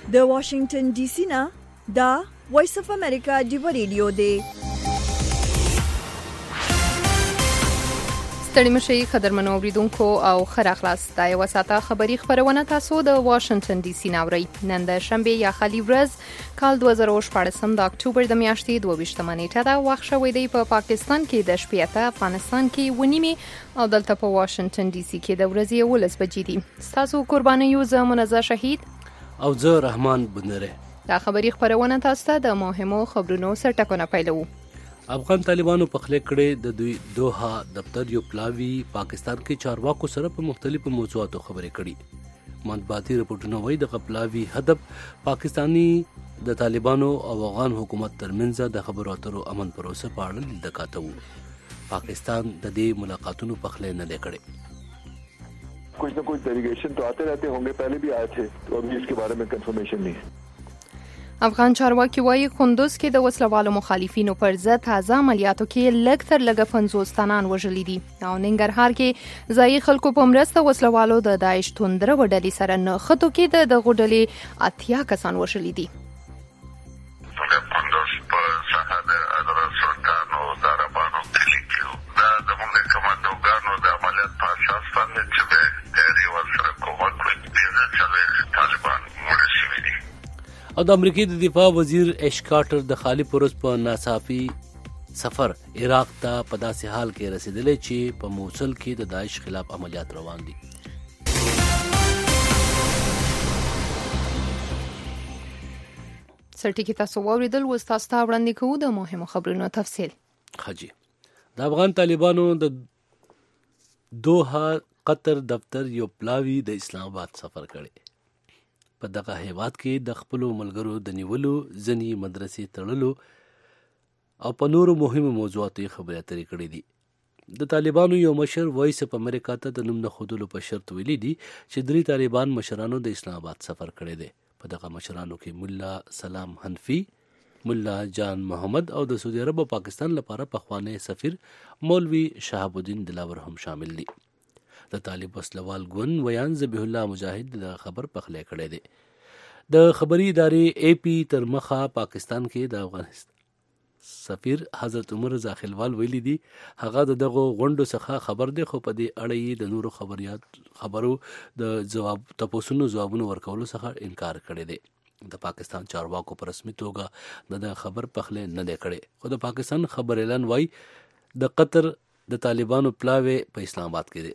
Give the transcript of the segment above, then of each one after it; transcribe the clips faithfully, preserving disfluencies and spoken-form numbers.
د واشنگټن ډي سي نه دا وایس اف امریکا دی ریډیو دی. ستړي مشي قدرمنو اوریدونکو او خره خلاص دا یو ساته خبری خبرونه تاسو د واشنگټن ډي سي ناوړي نن د شنبه یا خالي ورځ کال دوه زره شپږم د اکتوبر د میاشتې دوه ویشتمه نیټه دا وخت شوې دی په پاکستان کې د شپې ته افغانستان کې ونیمه او دلته په واشنگټن ډي سي کې د ورځې ولس بجې دي. تاسو قرباني یو زه منزه شهید او زه رحمان بندره. دا خبری خبرونه تاسو ته د مهمو خبرونو سرټکونه پیلو. افغان طالبانو په خله کړې د دوی دوحه دفتر یو پلاوی پاکستان کې چارواکو سره په مختلفو موضوعاتو خبرې کړي. مطبوعاتي رپورټونه وایي د پلاوی هدف پاکستانی د طالبانو او افغان حکومت ترمنځ د خبرو اترو امن پروسه په اړه لیدکاته وو. پاکستان د دې ملاقاتونو په خله نه لیکړي. कुछ न कुछ डेलीगेशन तो आते रहते होंगे, पहले भी आए थे, तो अभी इसके बारे में कंफर्मेशन नहीं है. افغان چارواکي وایي کندوز کې د وسلوالو مخالفینو پر ضد تازه عملیاتو کې لږ تر لږه پنځوس تنان وژلي دي او ننګرهار کې ځایي خلکو په مرسته وسلوالو د داعش توندره وډلې سره نښتو کې د دغو ډلې اتیا کسان وژلي دي. او د امریکای د دفاع وزیر ایش کارټر د خالی پروس په ناڅاپي سفر عراق ته په داسې حال کې رسیدلی چې په موصل کې د داعش خلاف عملیات روان دي. سرټیکي تاسو واوریدل و تاسو ته وړاندې کوو د مهمو خبرونو تفصیل. خجی د افغان طالبانو د دوحه قطر دفتر یو پلاوی د اسلام آباد سفر کړي. په دغه هیواد کې د خپل ملګرو د نیولو ځنی مدرسې تړلو او په نورو مهمو موضوعاتو خبرې اترې کړې دي. د طالبانو یو مشر وایس په امریکا ته د نوم نه خودلو په شرط ویلي دي چې درې طالبان مشرانو د اسلام آباد سفر کړی دی. په دغه مشرانو کې مولا سلام حنفي، مولا جان محمد او د سعودي عرب او پاکستان لپاره پخوانی سفیر مولوي شهاب الدین دلاور هم شامل دي. د طالب وسلوال ګوند ویان ذبیح الله مجاهد د خبر پخلی کړی دی. د خبري ادارې اے پی تر مخه پاکستان کې د افغانستان سفیر حضرت عمر رضا خلوال ویلي دي هغه دغه غونډو څخه خبر دی، خو په دې اړه یې د نورو خبريات خبرو د جواب تاسو جوابونو ورکولو څخه انکار کړی دی. د پاکستان چارواکو په رسمي توګه د خبر پخلی نه دی کړی، خو د پاکستان خبر اعلان وایي د قطر د طالبانو پلاوی په اسلام آباد کې دی.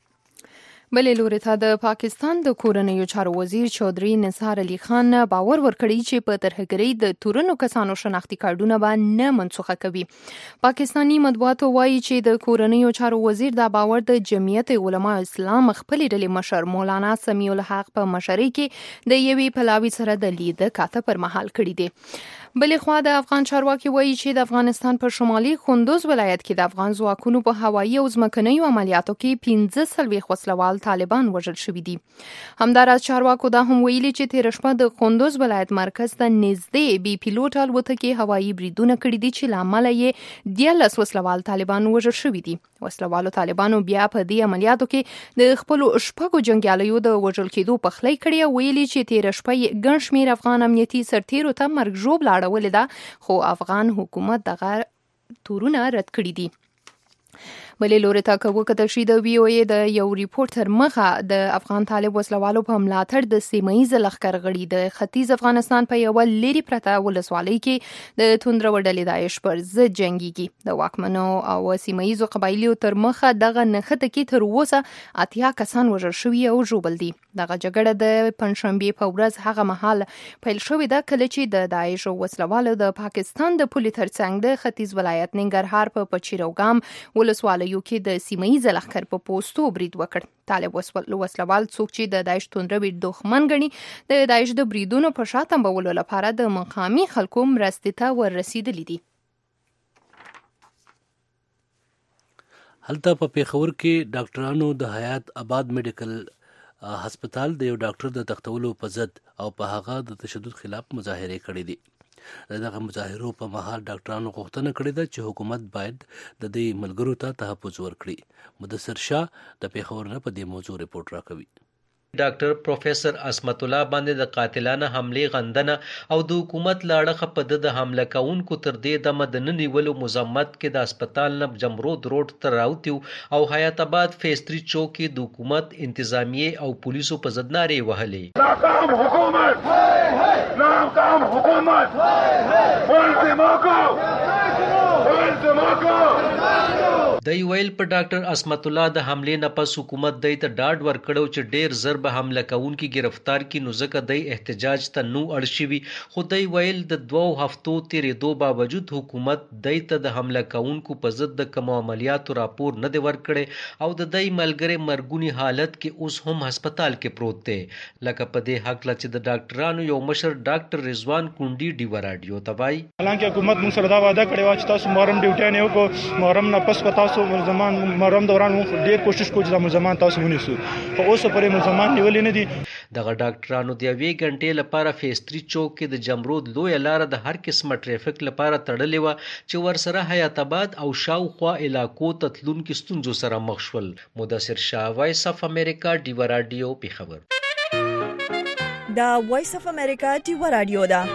بلې لوري ته د پاکستان د کورنیو چارو وزیر چودري نثار علي خان باور ورکړی چې په ترهګرۍ د تورنو کسانو شناختی کارډونه به نه منسوخه کوي. پاکستانی مطبوعاتو وایي چې د کورنیو چارو وزیر دا باور د جمعیت علماء اسلام خپل ډلې مشر مولانا سمیع الحق په مشرۍ کې د یوې پلاوی سره د لید کاته پر مهال کړی دی. بلې خوا د افغان چارواکي وایي چې د افغانستان په شمالي کندوز ولایت کې د افغان ځواکونو په هوایي او ځمکنیو عملیاتو کې پنځه څلوېښت وسلوال طالبان وژل شوي دي. همداراز چارواکو دا هم ویلي چې تېره شپه د کندوز ولایت مرکز ته نږدې بې پیلوټ الوتکې هوایي بریدونه کړي دي چې له امله یې دیارلس وسلوال طالبان وژل شوي دي. وسلوالو طالبانو بیا په دې عملیاتو کې د خپلو شپږو جنګیالیو د وژل کېدو پخلی کړې او ویلي چې تېره شپه یې ګڼ شمېر افغان امنیتي سرتیرو ته مرګ ژوبله اړولې ده، خو افغان حکومت دغه تورونه رد کړي دي. بلې لوري ته که وکتل شي د وی او ای د یو ریپورت تر مخه د افغان طالب وسلوالو په ملاتړ د سیمه‌ایز لښکر غړي د ختیځ افغانستان په یو لری پرته ولسوالۍ کې د توندره وډلې داعش پر ضد جنگيږي. د واکمنو او سیمه‌ایزو قبایلیو تر مخه دغه نښته کې تر اوسه اتیا کسان وژل شوي او ژوبل دي. دغه جګړه د پنځشنبه په ورځ هغه مهال پیل شوې ده کله چې د داعش وسلوالو د پاکستان د پولې ترڅنګ د ختیځ ولایت ننګرهار په پچیروګام ولسوالۍ یو کې د سیمه‌ایز لښکر په پوسټو برید وکړ. طالب وسلوال څوک چې د داعش توندروي دښمن ګڼي د داعش د بریدونو په شا تنبولو لپاره د مقامي خلکو مرستې ته ورسېدلي دي. هلته په پیښور کې ډاکټرانو د حیات آباد میډیکل هسپتال د یو ډاکټر د تختولو په ضد او په هغه د تشدد خلاف مظاهرې کړې دي. دغه مظاهرو په مهال ډاکټرانو غوښتنه کړې ده چې حکومت باید د دې ملګرو ته تحفظ ورکړي. مدثر شاه د پیښور نه په دې موضوع ریپورت راکوي. ډاکټر پروفیسور عصمت الله باندې د قاتلانه حمله غندنه او د حکومت لاړه په د حمله کوونکو تر دې دمه د ننیولو مزمت کې د هسپتال نه جمرود روډ ته راوتیو او حیات آباد فیز تری چوک کې د حکومت انتظامیه او پولیسو په ضد نارې وهلې. ناکام حکومت ناکام حکومت ملزمکو ملزمکو دی ویل په ډاکټر عصمت الله د حمله نه پس حکومت دی ته ډاډ ورکړو چې ډیر زر به حمله کوونکي گرفتار کی نو ځکه دی احتجاج ته نو اړ شوی. خو دی ویل د دوو هفتو تیرېدو باوجود حکومت دی ته د حمله کوونکو په ضد د کوم عملیاتو راپور نه دی ورکړی او د دی ملګری مرګونی حالت کې اوس هم هسپتال کې پروت دی. لکه په دې حق لا چې د ډاکټرانو یو مشر ډاکټر رضوان کونډي ډیو رادیو ته وایي حالانکه حکومت موږ سره دا وعده کړې و چې تاسو محرم ډیوټي نه وکړو محرم نه پس پتا ملزمان محرم دوران ډیر کوشش کوي چې ملزمان تاسو ونیسو خو اوس پرې ملزمان نیولې نه دي. دغه ډاکټرانو د یوې غنټې لپاره فیز تری چوک کې د جمرود لوی لار د هر قسمه ټریفیک لپاره تړلې و چې ورسره حیات آباد او شاوخوا علاقو ته تلونکو ستونزو سره مخ شول. مدثر شاه، وایس اف امریکا، ډیو رادیو، پیښور. دا وایس اف امریکا ډیو رادیو ده.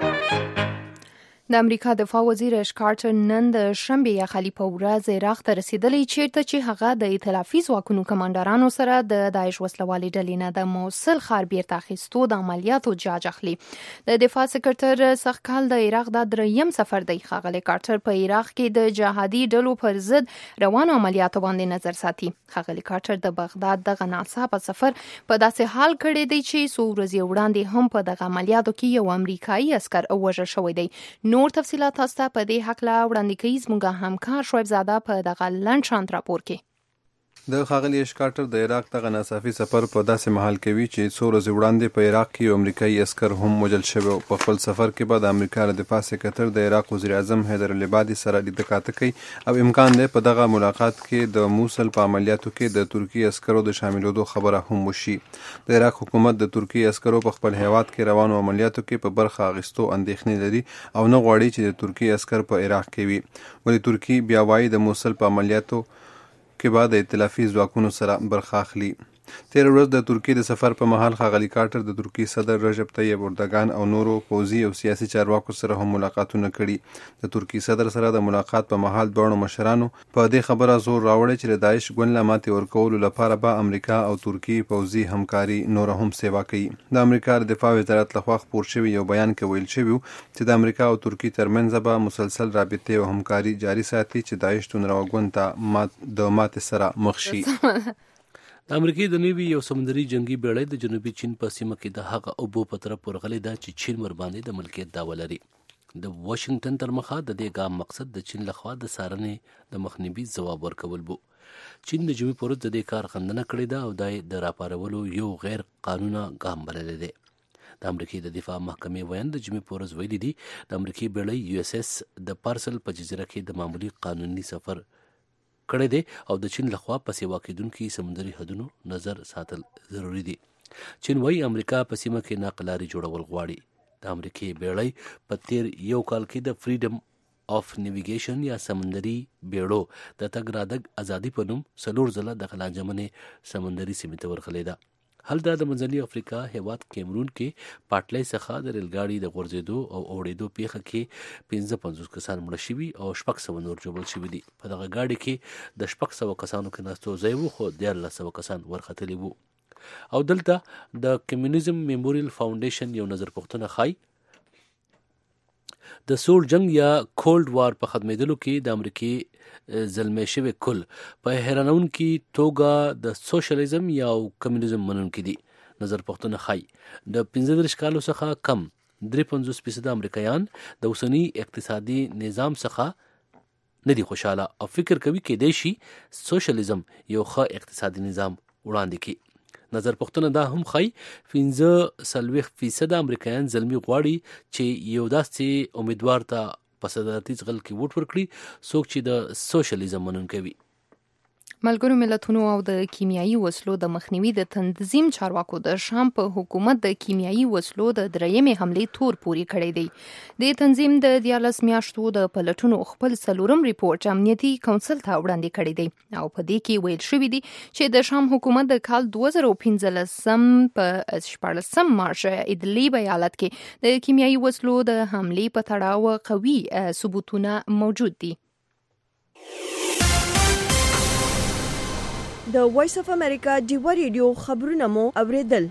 د امریکا دفاع وزیر اش کارټر نن د شنبه یا خلی په ورځ عراق ته رسیدلی چیرته چې هغه د ائتلافي ځواکونو کمانډرانو سره د داعش وسلوالي ډلې نه د موصل ښار بیرته اخیستو د عملیاتو جاج اخلي. د دفاع سکرټر سخکال د عراق د دریم سفر دی. ښاغلی کارټر په عراق کې د جهادي ډلو پر ضد روانو عملیاتو باندې نظر ساتي. ښاغلی کارټر د بغداد دغه ناڅاپه سفر په داسې حال کړی دی چې څو ورځې وړاندې هم په دغه عملیاتو کې یو امریکایي عسکر وژل شوی دی. نور تفصيلات تاسو ته په دې حق لا وړاندې کوي زموږ همکار شعیب زاده په دغه لنډ شانت راپور کې. د ښاغلي اش کارټر د عراق دغه ناڅاپي سفر په داسې مهال کوي چې څو ورځې وړاندې په عراق کې یو امریکایي عسکر هم وژل شوی. په خپل سفر کې به د امریکا د دفاع سکرټر د عراق وزیر اعظم حیدر العبادي سره لیدل کاته کوي او امکان دی په دغه ملاقات کې د موصل په عملیاتو کې د ترکی عسکرو د شاملېدو خبره هم وشي. د عراق حکومت د ترکی عسکرو په خپل هیواد کې روانو عملیاتو کې په برخه اخیستو اندېښنې لري او نه غواړي چې د ترکی عسکر په عراق کې وي. ولې ترکی بیا وایي د موصل په عملیاتو کې بعد ائتلافي ځواکونو سره برخه اخلي. تیر ورځ د ترکیې د سفر په مهال ښاغلي کارټر د ترکیې صدر رجب طیب اردوغان او نورو پوځي او سیاسي چارواکو سره هم ملاقاتونه کړي. د ترکیې صدر سره د ملاقات په مهال دواړو مشرانو په دې خبره زور راوړی چې د داعش ګوند له ماتې ورکولو لپاره به امریکا او ترکیې پوځي همکاري نوره هم سیوا کوي. د امریکا د دفاع وزارت لخوا خپور شوي یو بیان کې ویل شوي چې د امریکا او ترکیې ترمنځ به مسلسل رابطې او همکاري جاري ساتي چې داعش تونروا ګوند ته مات د ماتې سره مخ شي. د امریکای د نیوي یو سمندري جنگي بیړۍ د جنوبي چین په سیمه کې د هغه اوبو په طرف ورغلې ده چې چین ورباندې د ملکیت دعوه لري. د واشنگټن تر مخه د دې ګام مقصد د چین لخوا د څارنې د مخنیوي ځواب ورکول بو. چین د جمعې پر ورځ د دې کار غندنه کړې ده او د راپارولو یو غیر قانوني ګام بللی دی. د امریکای د دفاع محکمې ویاند د جمعې پر ورځ ویلي دي د امریکای بیړۍ یو اس اس د پارسل په جزیره کې د معمولی قانوني سفر کړی دی او د چین لخوا په سیوا کېدونکي سمندري حدونو نظر ساتل ضروری دي. چین وايي امریکا په سیمه کې ناقلاري جوړول غواړي. د امریکای بیړۍ په تیر یو کال کې د فریډم اف نیویګیشن یا سمندري بیړو د تګ راتګ ازادي په نوم څلور ځله د غلاجمنې سمندري سیمې ته ورغلې ده. هلته د منځني افریقا هیواد کیمرون کې پاټلۍ څخه د ریلګاډي د غورځېدو او اوړېدو پیښه کې پنځه پنځوس کسان مړه شوي او شپږ سوه نور ژوبل شوي دي. په دغه ګاډي کې د شپږ سوه کسانو کې ناستو ځای و خو دیارلس سوه کسان ورختلي وو. او دلته د کمیونیزم میموریل فاونډیشن یو نظر پوښتنه ښایي د سوړ جنگ یا کولډ وار په ختمېدلو کې د امریکای زلمی شوی کل په حیرانونکي توګه د سوشلیزم یا کمیونیزم منونکي دي. نظر پوښتنه ښایي د پنځه دېرش کالو څخه کم درې پنځوس فیصده امریکایان د اوسني اقتصادي نظام څخه نه دي خوشحاله او فکر کوي کېدای شي سوشلیزم یو ښه اقتصادي نظام وړاندې کړي. نظر پوښتنه دا هم ښایي پنځه څلوېښت فیصده امریکایان زلمي غواړي چې یو داسې امیدوار ته په صدارتي ځغل کې ووټ ورکړي څوک چې د سوشلیزم منونکی وي. ملګرو ملتونو او د کیمیاوي وسلو د مخنیوي د تنظیم چارواکو د شام په حکومت د کیمیاوي وسلو د درېیمې حملې تور پوري کړی دی. د تنظیم د دیارلس میاشتو د پلټونو خپل څلورم ریپورت امنیتي کونسل ته وړاندې کړی دی او په دې کې ویل شوی دی چې د شام حکومت د کال دوه زره پنځلسم په شپاړسم مارچ ادلیب ایالت کې د کیمیاوي وسلو د حملې په تړاو قوي ثبوتونه موجود دي. د وایس اف امریکا ډیوا ریډیو خبرونه مو اوریدل.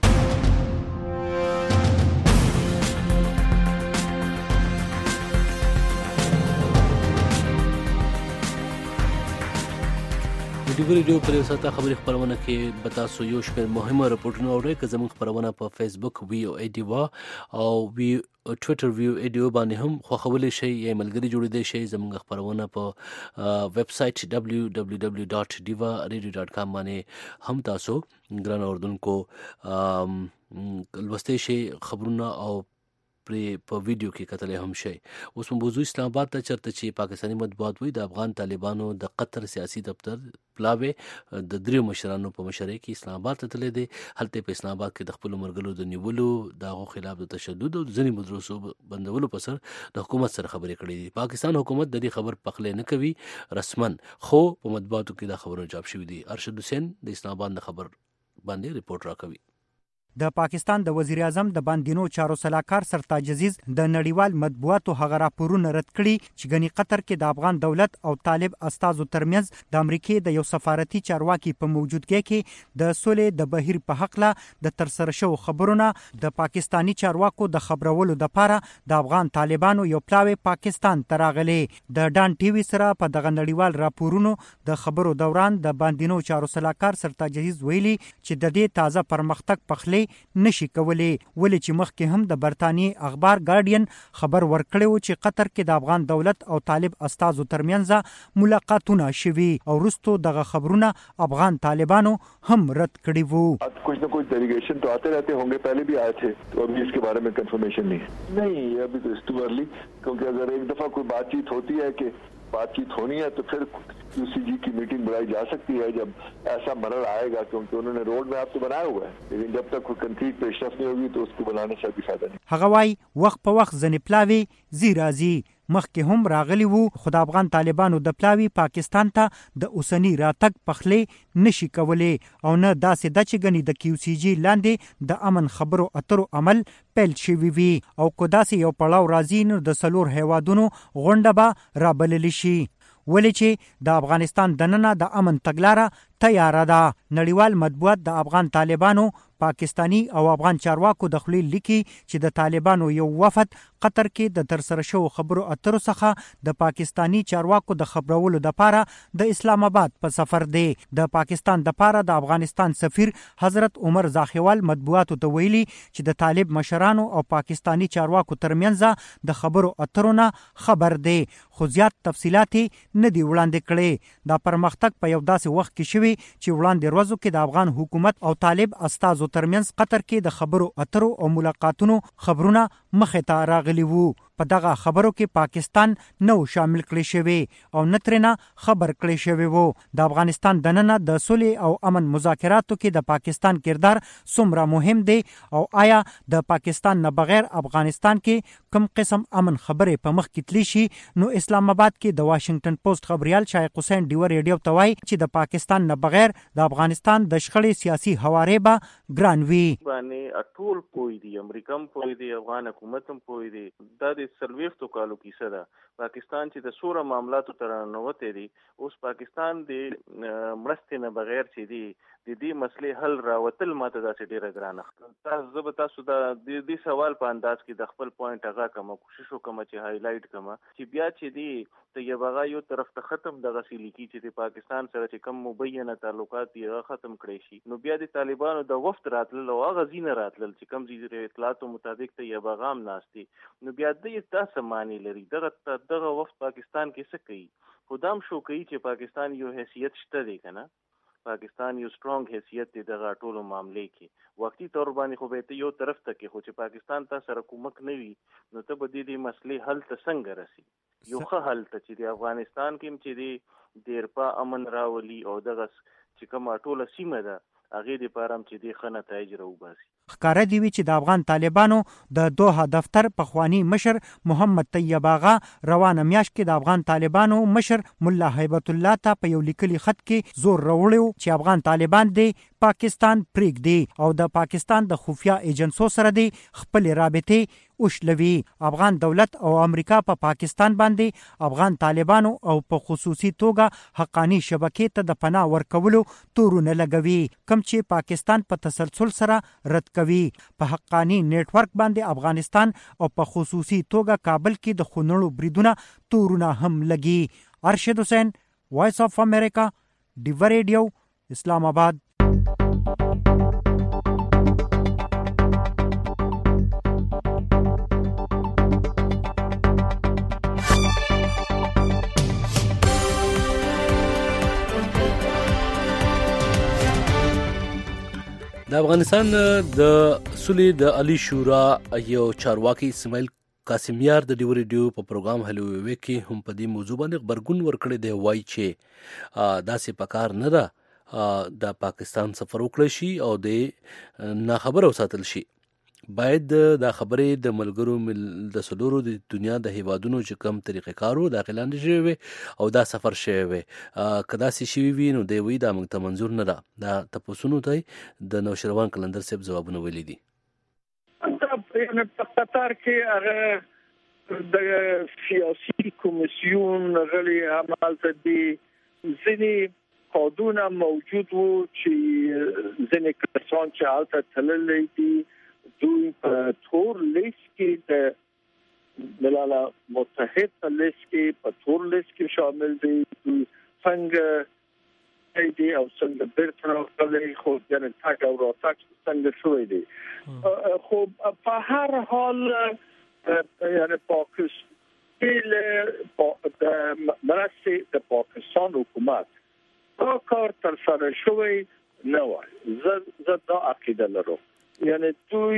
ډیوا ریډیو پر ساته خبري خبرونه کې به تاسو یو شمېر مهمه راپورټونه اورئ که زموږ خبرونه په فیسبوک وی او ای ډیوا او وی ټویټر ویو ایډیو باندې هم خوښولی شئ یا ملګري جوړېدی شئ. زموږ خبرونه په ویب سایټ ډبلیو ډبلیو ډبلیو ډاټ ډیوا ریډیو ډاټ کام باندې هم تاسو ګران اوردونکو لوستی شئ خبرونه او پرې په ویډیو کې کتلی هم شي. اوس موضوع اسلام آباد ته چرته چې پاکستاني مطبوعات وایي د افغان طالبانو د قطر سیاسي دفتر پلاوی د دریو مشرانو په مشرۍ کې اسلام آباد ته تللی دی. هلته په اسلام آباد کې د خپلو مرګلو د نیولو د هغو خلاف د تشدد او ځینې مدرسو بندولو په سر د حکومت سره خبرې کړې دي. پاکستان حکومت د دې خبر پخلی نه کوي رسما، خو په مطبوعاتو کې دا خبرونه چاپ شوي دي. ارشد حسین د اسلام آباد د خبر باندې ریپورت راکوي. د پاکستان د وزیر اعظم د باندینو چارو سلاکار سرتاج عزیز د نړیوال مطبوعاتو هغه راپورونه رد کړي چې ګني قطر کې د افغان دولت او طالب استازو ترمنځ د امریکای د یو سفارتي چارواکي په موجودګۍ کې د سولې د بهیر په حق له د ترسره شو خبرونه د پاکستانی چارواکو د خبرولو د پاره د افغان طالبانو یو پلاوی پاکستان تراغلي. د ډان ټي وي سره په دغه نړیوال راپورونو د خبرو دوران د باندینو چارو سلاکار سرتاج عزیز ویلي چې د دې تازه پرمختګ پخلی نشي کولی، ولې چې مخکې هم د برتانیې اخبار ګارډین خبر ورکړی و چې قطر کې د افغان دولت او طالب استازو ترمنځ ملاقاتونه شوي او وروسته دغه خبرونه افغان طالبانو هم رد کړي وو. कुछ न कुछ डेलीगेशन तो आते रहते होंगे, पहले भी आए थे, तो अभी इसके बारे में कंफर्मेशन नहीं है. नहीं, अभी तो इट्स टू अर्ली, क्योंकि अगर एक दफा कोई बातचीत होती है कि बातचीत होनी है तो फिर यूसीजी की मीटिंग बुलाई जा सकती है जब ऐसा मरल आएगा, क्योंकि उन्होंने रोड मैप तो बनाया हुआ है, लेकिन जब तक कोई कंक्रीट पेशरफ नहीं होगी तो उसको बनाने से भी फायदा नहीं. هغه وايي وخت په وخت ځنې پلاوي زی راځي، مخکې هم راغلی وو، خو د افغان طالبانو د پلاوي پاکستان ته د اوسنی راتګ پخلی نشي کولی او نه داسې د چې ګني د کیو سی جی لاندې د امن خبرو اترو عمل پیل شوی وي او کو داسې یو پړاو راځي نو د سلور هیوادونو غونډه به رابللی شي، ولې چې د افغانستان دننه د امن تګلاره تیاره ده. نړیوال مطبوعات د افغان طالبانو پاکستانی او افغان چارواکو د خپل لیکي چې د طالبانو یو وفد قطر کې د ترسره شو خبرو اترو څخه د پاکستانی چارواکو د خبرولو د پاره د اسلام آباد په سفر دی. د پاکستان د پاره د افغانستان سفیر حضرت عمر زاخیوال مطبوعاتو ته ویلي چې د طالب مشرانو او پاکستانی چارواکو ترمنځ د خبرو اترونه خبر دی، خو زیات تفصيلات نه دی وړاندې کړي. دا پرمختګ په یو داسې وخت کې شوی چې وړاندې ورځو کې د افغان حکومت او طالب استازو ترمنځ قطر کې د خبرو اترو او ملاقاتونو خبرونه مخې ته راغلي وو. په دغه خبرو کې پاکستان نو شامل کړی شوی او نترنه خبر کړی شوی وو. د افغانستان دننه د صلح او امن مذاکراتو کې د پاکستان کردار څومره مهم دی او آیا د پاکستان نه بغیر افغانستان کې کوم قسم امن خبرې په مخ کې تلی شي؟ نو اسلام آباد کې د واشنگټن پوسټ خبريال شایق حسین ډیور ریډیو ته وایي چې د پاکستان نه بغیر د افغانستان د شخړې سیاسي حوارې به ګران وي. باندې ټول پوي دي، امریکا هم پوي دي، افغان حکومت هم پوي دي. دا د سلويختو کالو کیسه ده. پاکستان چې د سوره معاملاتو تر نوته دي، اوس پاکستان د مرستې نه بغیر چې دي د دې مسلې حل راوتل ماته داسې ډیره ګرانه ښکاري. تاسو زه به تاسو دا د دې سوال په انداز کې د خپل پوینټ هغه کوم کوشش وکم چې هایلایټ کم چې بیا چې دی ته یو هغه یو طرف ته ختم دغه سلیکی چې د پاکستان سره چې کم مبینه تعلقات یې ختم کړي شي، نو بیا د طالبانو د وفد راتلل او هغه زینه راتلل چې کم زیږ اطلاعاتو مطابق ته یو پیغام ناشتي، نو بیا د یې تاسو معنی لري دغه دغه وفد پاکستان کې څه کوي؟ خدام شو کوي چې پاکستان یو حیثیت شته دی کنه، پاکستان یو سترونګ حیثیت دی دغه ټولو معاملې کې. وقتی طور باندې خو به ته یو طرف ته کې خو چې پاکستان ته سره کومک نه وي نو ته به دې دې مسلې حل ته څنګه رسي؟ یو ښه حل ته چې د افغانستان کې چې د دیرپا امن راولي او دغه چې کومه ټوله سیمه ده هغې دپاره هم چې دې ښه نتایج راوباسي. ښکاره دي وي چې د افغان طالبانو د دوحه دفتر پخوانی مشر محمد طیب آغا روانه میاشت کې د افغان طالبانو مشر ملا هیبت الله ته په یو لیکلي خط کې زور راوړی چې افغان طالبان دی پاکستان پرېږدي او د پاکستان د خفیه ایجنسو سره دی خپلې رابطې وشلوي. افغان دولت او امریکا په پا پاکستان باندې افغان طالبانو او په خصوصي توګه حقانی شبکې ته د پناه ورکولو تورونه لګوي کوم چې پاکستان په تسلسل سره رد کوي. په حقانی نیټ ورک باندې افغانستان او په خصوصي توګه کابل کې د خونړو بریدونه تورونه هم لګي. ارشد حسین، وایس اف امریکا، ډیو ریډیو، اسلام آباد. د افغانستان د سولې د علی شورا یو چارواکي اسماعیل قاسمیار د ډیو ریډیو په پروګرام هلو وی کې هم په دې موضوع باندې خبرګون ورکړی دی. وایي چې داسې پکار نه ده د پاکستان سفر وکړی شي او د ناخبره وساتل شي. باید دا خبرې د ملګرو د سلورو د دنیا د هیوادونو چې کم طریقې کارو داخل اندې شوی وي او دا سفر شوی وي که داسې شوي وي نو دی وایي دا موږ ته منظور نه ده. دا تپوسونو ته د نوشروان قلندر صاحب ځوابونه ویلي دي. په قطر کې هغه د سیاسي کمیسیون غړي همالته دي ځینې قانون موجود وو چې ځینې کسان چې هلته تللی دي دوی په تور لیست کې د ملل متحد په لیست کې په تور لیست کې شامل دي. دوی څنګه دی او څنګه بیرته راغلي خو یعنی تاک او راتاک څنګه شوی دی. خو په هر حال یعنی پاکستان د مرستې د پاکستان حکومت دا کار تر سره شوی نه وای. زه دا عقیده لرم یعنی دوی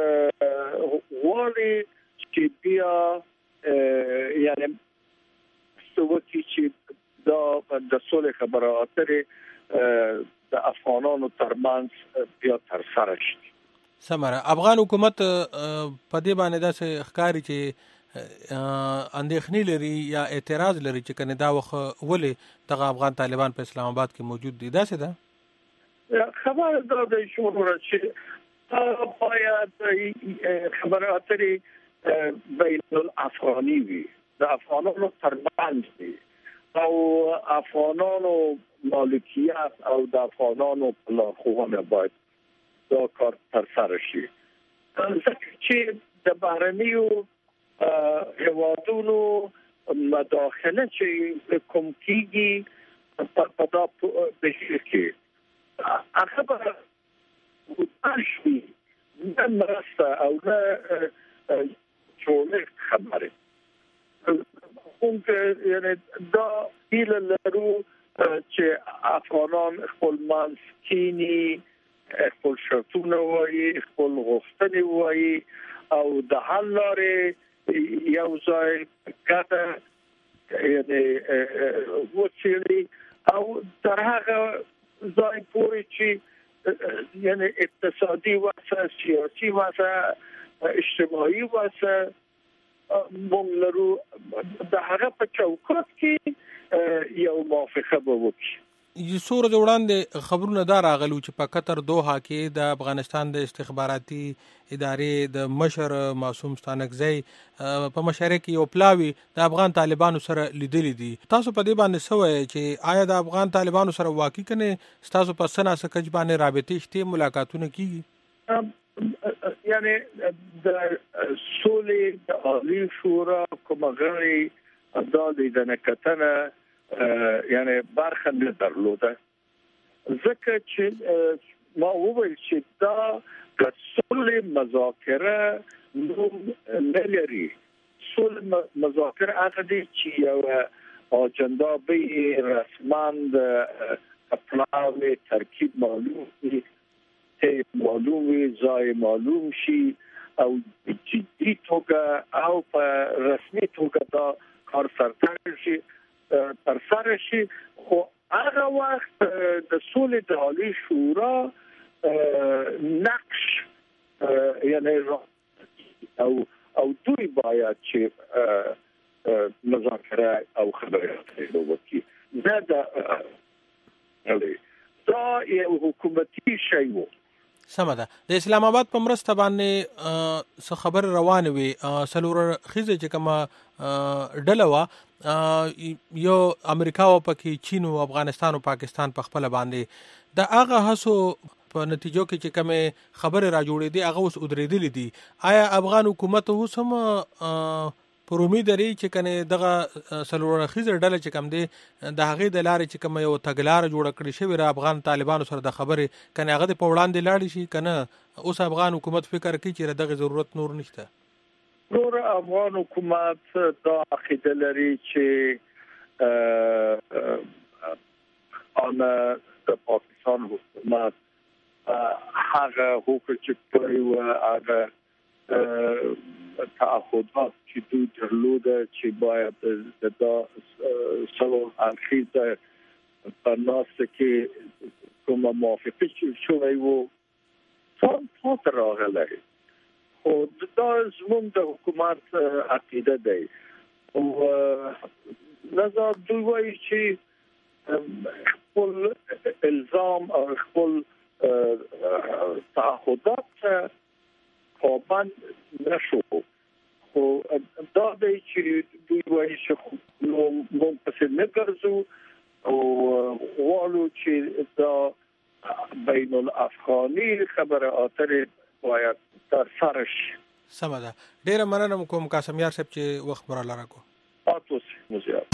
غواړي چې بیا یعنی څوکي چې دا د سولې خبره اترې د افغانانو ترمنځ بیا تر سره شي. سمره افغان حکومت په دې باندې داسې ښکاري چې اندېښنې لري یا اعتراض لري چې کنه دا وخت ولې دغه افغان طالبان په اسلام آباد کې موجود دي. داسې ده خبره دا د شورا چې باید خبره اترې بین الافغاني وي د افغانانو ترمنځ وي او افغانانو مالکیت او د افغانانو په لارښوونه باید دا کار تر سره شي. ځکه چې د بهرنیو هیوادونو مداخله چې کوم کېږي په دا بهیر کې هغه به ارشي نه مرسته او نه چونه خبره ممکن یعنی دا هیله لرو چې افغانان خپل منځ کینی خپل شرطونه وایي خپل غوښتنې وایي او د حل لارې یو ځای ګټه یعنی وڅېړي او تر هغه ځای پورې چې یعنی اقتصادي واسه سیاسي واسه اجتماعي واسه مونږ لرو د هغه په چوکاټ کې یو موافقه به وکړي. څو ورځې وړاندې خبرونه دا راغلي چې په قطر دوحه کې د افغانستان د استخباراتي ادارې د مشر معصوم ستانکزی په مشره کې یو پلاوی د افغان طالبانو سره لیدلی دي. تاسو په دې باندې څه وایئ چې آیا د افغان طالبانو سره واقعي کنه ستاسو په څه ناسه کچ باندې رابطې شته ملاقاتونه کیږي؟ یعنی د سولې د عالی شورا کوم غړي دا د نکتنه یعنی برخه نه درلوده ځکه چې ما وویل چې دا د سولې مذاکره نوم نه لري. سولې مذاکره هغه دي چې یو اجندا به رسما د پلاوی ترکیب معلوم وي معلوم وي ځای معلوم شي او جدي توګه او په رسمي توګه دا کار سرته شي تر سره شي. خو هغه وخت د سولې د عالی شورا نقش یعنی او او دوی باید چې مذاکره او خبرې اترې وکړي. دا دا یو حکومتي شی و. سمه ده. د اسلام آباد په مرسته باندې څه خبر روان وي سلور خزه چې کومه ډله وا یو امریکا او پکې چین او افغانستان او پاکستان په خپل باندې د هغه هڅو په نتیجو کې چې کومه خبره را جوړې دي هغه اوس ودرېدلې دي. آیا افغان حکومت اوس هم پر امید لري چې کنه دغه سلور خزه ډله چې کوم دي د هغه د لارې چې کوم یو تګلار جوړ کړی شوی را افغان طالبانو سره د خبرې کنه هغه په وړاندې لاړ شي کنه اوس افغان حکومت فکر کوي چې دغه ضرورت نور نشته. نور افغان حکومت دا عقیده لري چې ان د پاکستان حکومت هغه حکومت چې کوي هغه تعهدات چې دوی درلوده چې باید د سلور الخیزه په ناس کې کومه موافقه شوی وو څو تر راغلی. خو دا زموږ د حکومت عقیده دی او لذا دوی وایي چې خپل الزام او خپل تعهدات پابند نشو. خو دا دی چې دوی وایي چې موږ پسې نه ګرځو او غواړو چې دا بین الافغاني خبره اترې باید تر سره شي. سمه ده. ډیره مننه کوم قاسم یار صاحب چې وخت مراله راکو. تاسو مزیات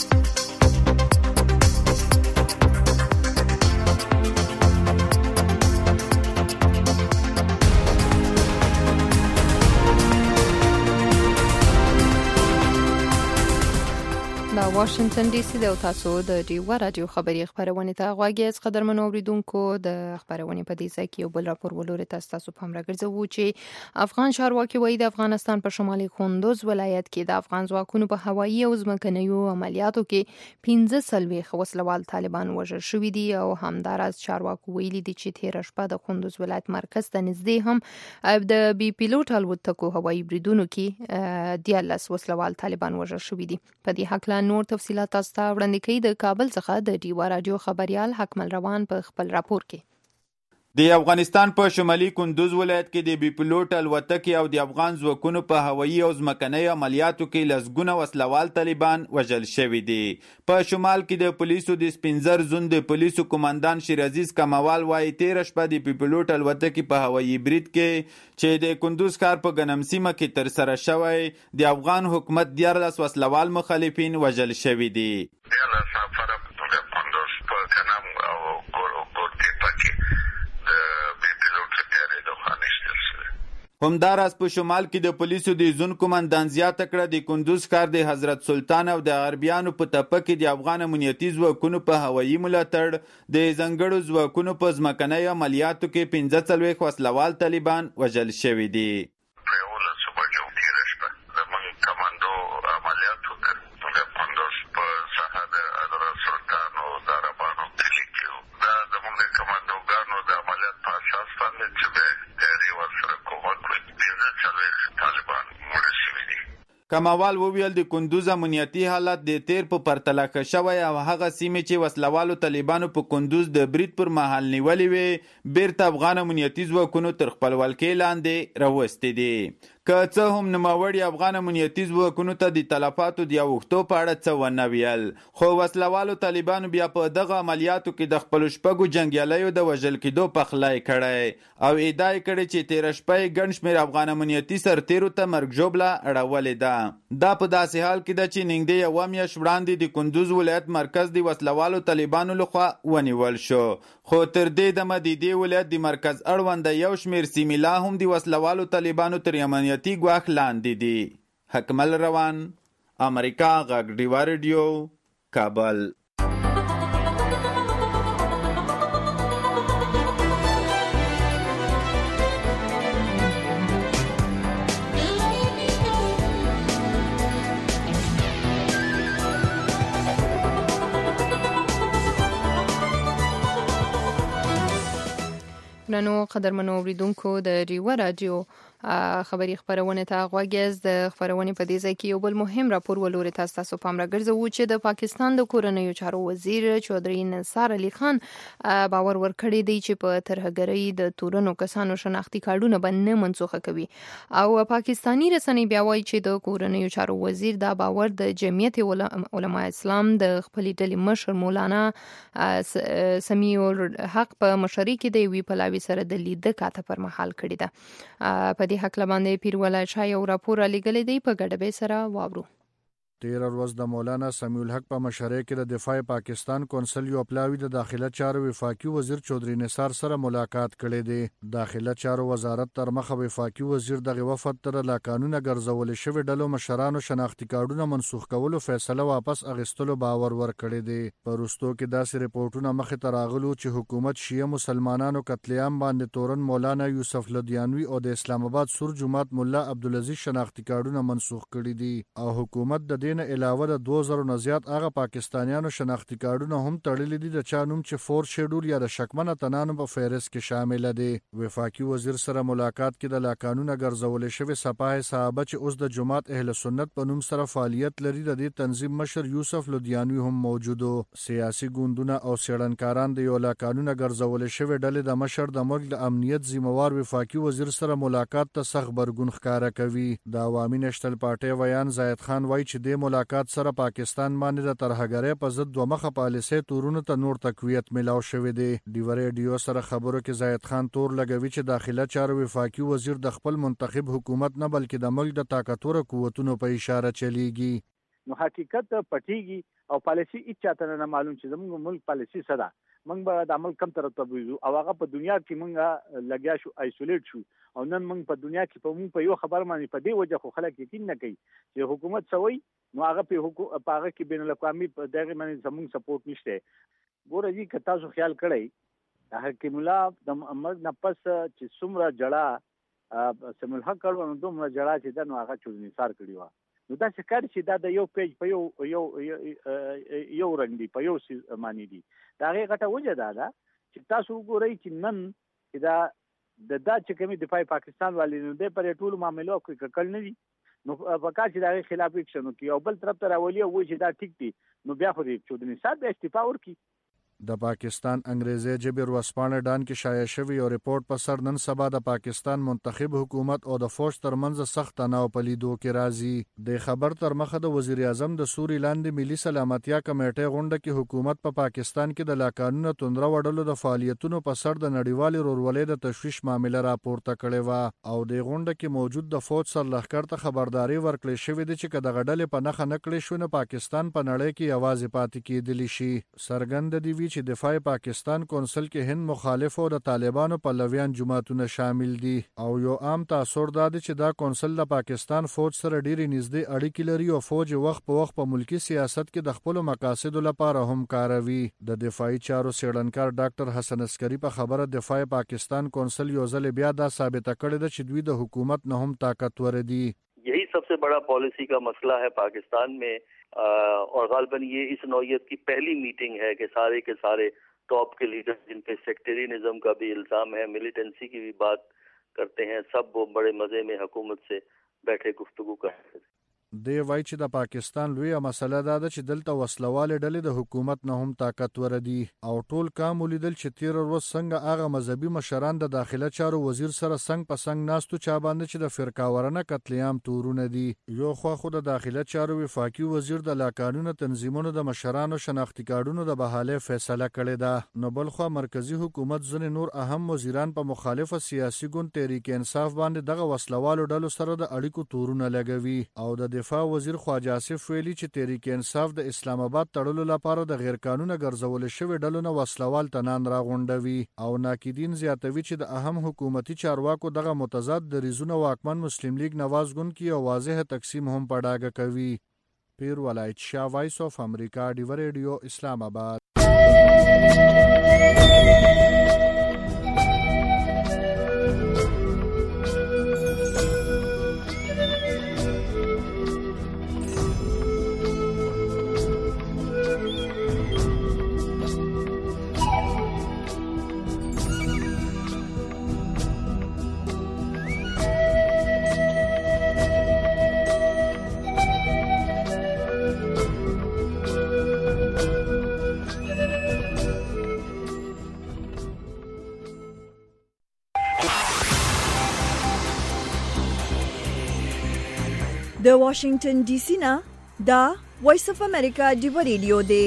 دا واشنگتن ډي سي د تاسو د ډیوا رادیو خبري خبرونه ته غواګي از قدرمن اوریدونکو د خبرونه په دې ځای کې یو بل راپور ولوري تاسو تاسو په امر راګرځو چې افغان چارواکي وایي د افغانستان په شمالي خوندوز ولایت کې د افغان ځواکونو په هوایي او ځمکنیو عملیاتو کې پنځه سلويخ وسلوال طالبان وژل شوې دي او همداراز چارواکو ویلي دي چې تیر شپه د خوندوز ولایت مرکز ته نږدې هم د بي پیلوټ الوتکو هوایي بریدونو کې دیالس وسلوال طالبان وژل شوې دي. په دې حق نور تفصيلات تاسو ته وړاندې کوي د کابل څخه د ډیوا رادیو خبريال حکمل روان په خپل راپور کې. د افغانستان په شمالي کندوز ولایت کې د بي پیلوټ الوتکې او د افغان ځواکونو په هوایي او ځمکني عملیاتو کې لسګونه وسلوال طالبان وژل شوي دي. په شمال کې د پولیسو د سپینزر زون د پولیسو کمانډان شیرعزیز کموال وايي تیر شپه د بي پیلوټ الوتکې په هوایي برید کې چې د کندوز ښار په غنم سیمه کې تر سره شوی د افغان حکومت دیارلس وسلوال مخالفین وژل شوي دي. همداراز په شمال کې د پولیسو د زون کمانډان زیاته کړه د کندوز ښار د حضرت سلطان او د غربیانو په تپه کې د افغان امنیتي ځواکونو په هوایي ملاتړ د ځنګړو ځواکونو په ځمکني عملیاتو کې پنځه څلوېښت وسلوال طالبان وژل شوي دي. کموال وویل د کندوز امنیتي حالت د تیر په پرتله ښه شوی او هغه سیمې چې وسلوالو طالبانو په کندوز د برید پر مهال نیولې وې بیرته افغان امنیتي ځواکونو تر خپل ولکې لاندې راوستې دي. که څه هم نوموړي افغان امنیتي ځواکونو ته د تلفاتو د اوښتو په اړه څه ونه ویل، خو وسلوالو طالبانو بیا په دغه عملیاتو کې د خپلو شپږو جنګیالیو د وژل کېدو پخلی کړی او ادعا یې کړې چې تېره شپه یې ګڼ شمېر افغان امنیتي سرتېرو ته مرګ ژوبله اړولې ده. دا په داسې حال کې ده چې نږدې یوه میاشت وړاندې د کندوز ولایت مرکز د وسلوالو طالبانو لخوا ونیول شو، خو تر دې دمه د دې ولایت د مرکز اړونده یو شمېر سیمې لا هم د وسلوالو طالبانو تر امنیتي ګواښ لاندې دي. حکمل روان، امریکا غږ ډیوا رادیو، کابل. نو قدرمنو اوریدونکو د ریوا رادیو خبري خبرونه ته غوږیز د خبرونه په دې ځای کې یو بل مهم راپور ولوري تاسو تاسو پام راګرځو چې د پاکستان د کورنیو چارو وزیر چودري نثار علي خان باور ورکړی دی چې په ترهګرۍ د تورنو کسانو شناختی کارډونه باندې منسوخه کوي او پاکستانی رسنۍ بیا وایي چې د کورنیو چارو وزیر دا باور د جمعیت علماء اسلام د خپل ډلې مشر مولانا سمیع الحق په مشرۍ کې د وی پلاوي سره د لیده کاته پر مهال کړی ده په دې حق لباندې پیر ولای شاه یو راپور لګلې دی په ګډبې سره واورو. تیر ورځ د مولانا سمیع الحق په مشرۍ کې د دفاع پاکستان کونسل یو پلاوی د داخله چارو وفاقي وزیر چودري نثار سره ملاقات کړي دي. داخله چارو وزارت تر مخه وفاقي وزیر دغه وفد تر لا قانون ګرځول شوی ډلو مشرانو شناختی کارډونه منسوخ کولو فیصله واپس اغستلو باور ورکړي دي. پرستو کې داسې رپورټونه مخه ته راغلو چې حکومت شیعه مسلمانانو قتل عام باندې تورن مولانا یوسف لدیانوی او د اسلام آباد سور جماعت مولا عبدالعزيز شناختی کارډونه منسوخ کړي دي او حکومت د دین علاوه د دوه زره نه زیات هغه پاکستانیانو شناختی کارډونه هم تړلي دي د چا نوم چې فور شیډول یا د شکمنه تنانو په فهرست کې شامل دي. وفاقي وزیر سره ملاقات کې د لا قانون ګرځول شوی سپاه صحابه چې اوس د جماعت اهل سنت په نوم سره فعالیت لري د دې تنظیم مشر یوسف لدیانوی هم موجودو. سیاسي ګوندونه او سیړنکاران د یو لا قانون ګرځول شوی ډلې د مشر د ملک د امنیت ذمہوار وفاقي وزیر سره ملاقات ته سخت برګون ښکارا کوي. د عوامي نشتل پارټي ویان زاید خان وایي چې د ملاقات سره پاکستان باندې د ترهګرۍ په ضد دوه مخه پالیسي تورونو ته نور تقویت ملاو شوی دی. ډیوري ډیو سره خبرو کې زاید خان تور لګوي چې داخله چارو وفاقي وزیر د خپل منتخب حکومت نه بلکې د ملک د طاقتور قوتونو په اشاره چلیږي. نو حقیقت پټیږي او پالیسي اچاته نه معلوم چې زموږ ملک پالیسي صدا موږ به د عمل کم تر تبویزو او هغه په دنیا کې موږ لګیا شو ایسولیټ شو او نن موږ په دنیا کې په موږ په یو خبر باندې په دې وجه خو خلک یقین نه کوي چې حکومت سوي نو هغه په حکومت په هغه کې بین الاقوامي په دغه باندې زموږ سپورټ نشته. ګوره جی که تاسو خیال کړئ حکیم الله د مرګ نه پس چې څومره جړه سمیع الحق کړو نو دومره جړه چې دا نو هغه چودري نثار کړی و. نو دا څه کار چې دا د یو پیج په یو یو یو رنګ دی په یو معنی دی. دا هغه غټه وجه ده دا چې تاسو وګورئ چې نن دا د دا چې کومي دفاع پاکستان والی نو د پر ټول معاملو کې ککل نه دي نو په کار چې دا خلاف اکشن کوي او بل طرف ته راولي او چې دا ټیک دي نو بیا خو دې چودري نثار د استعفا ورکړي. د پاکستان انګریزي جبر وسپانه ډان کې شایع شوی یو ریپورت په سر نن سبا د پاکستان منتخب حکومت او د فوج ترمنځ سخت تناو په لیدو کې راځي. د خبر تر مخه د وزیر اعظم د سوري لاندې ملي سلامتیا کمیټې غونډه کې حکومت په پا پاکستان کې د لا قانون توندره وډلو د فعالیتونو په سر د نړیوال رورولۍ د تشویش معاملې راپورته کړې و او د غونډه کې موجود د فوج سرلښکر ته خبرداري ورکړې شوې ده چې کله غډلې په نخ نه کړې شو نه پاکستان په نړۍ کې یوازې پاتې کېدلی شي. سرګند دی چې دفاع پاکستان کونسل کې هند مخالف او د طالبانو پلویان جماعتونه شامل دي او یو عام تاثر دا دی چې دا کونسل د پاکستان فوج سره ډېری نږدې اړیکې لري او فوج وخت په وخت په ملکی سیاست کې د خپل مقاصدو لپاره هم کاروي. د دفاعي چارو سیړنکار ډاکټر حسن عسکری په خبره دفاع پاکستان کونسل یو ځل بیا دا ثابته کړې ده چې دوی د حکومت نه هم طاقتور دي. یہی سب سے بڑا پالیسی کا مسئلہ ہے پاکستان میں اور غالباً یہ اس نوعیت کی پہلی میٹنگ ہے کہ سارے کے سارے ٹاپ کے لیڈر جن پہ سیکٹرینزم کا بھی الزام ہے ملیٹنسی کی بھی بات کرتے ہیں سب وہ بڑے مزے میں حکومت سے بیٹھے گفتگو کرتے ہیں. دی وای چې د پاکستان لوی مسله دا ده چې دلته وسلواله ډلې د حکومت نه هم طاقتور دي او ټول کام ولیدل چې تیر ورځ څنګه هغه مذهبي مشران د داخله چارو وزیر سره څنګه په څنګه ناستو چا باندې چې د فرقاورنه قتل عام تورونه دي. یو خو خود د داخله چارو وفاقي وزیر د لا قانون تنظیمونو د مشرانو شناختی کارډونو د بحاله فیصله کړې ده نو بل خو مرکزی حکومت ځنې نور اهم وزیران په مخالفه سیاسي ګوند تحریک انصاف باندې دغه وسلوالو ډلو سره د اړیکو تورونه لګوي او د دفاع وزیر خواجه آصف ویلي چې تحریک انصاف د اسلام آباد تړلو لپاره د غیر قانوني ګرځول شوی ډلو نه وسلوال تنان راغونډوي او ناقدین زیاتوي چې د اهم حکومتي چارواکو دغه متضاد دریزونه واکمن مسلم لیگ نواز ګوند کې یو واضح تقسیم هم پډاګه کوي. پیر ولایت شاه وایس اف امریکا ډیو ریډیو اسلام آباد. د واشنگټن ډي سي نه دا وایس اف امریکا ډیو ریډیو دی.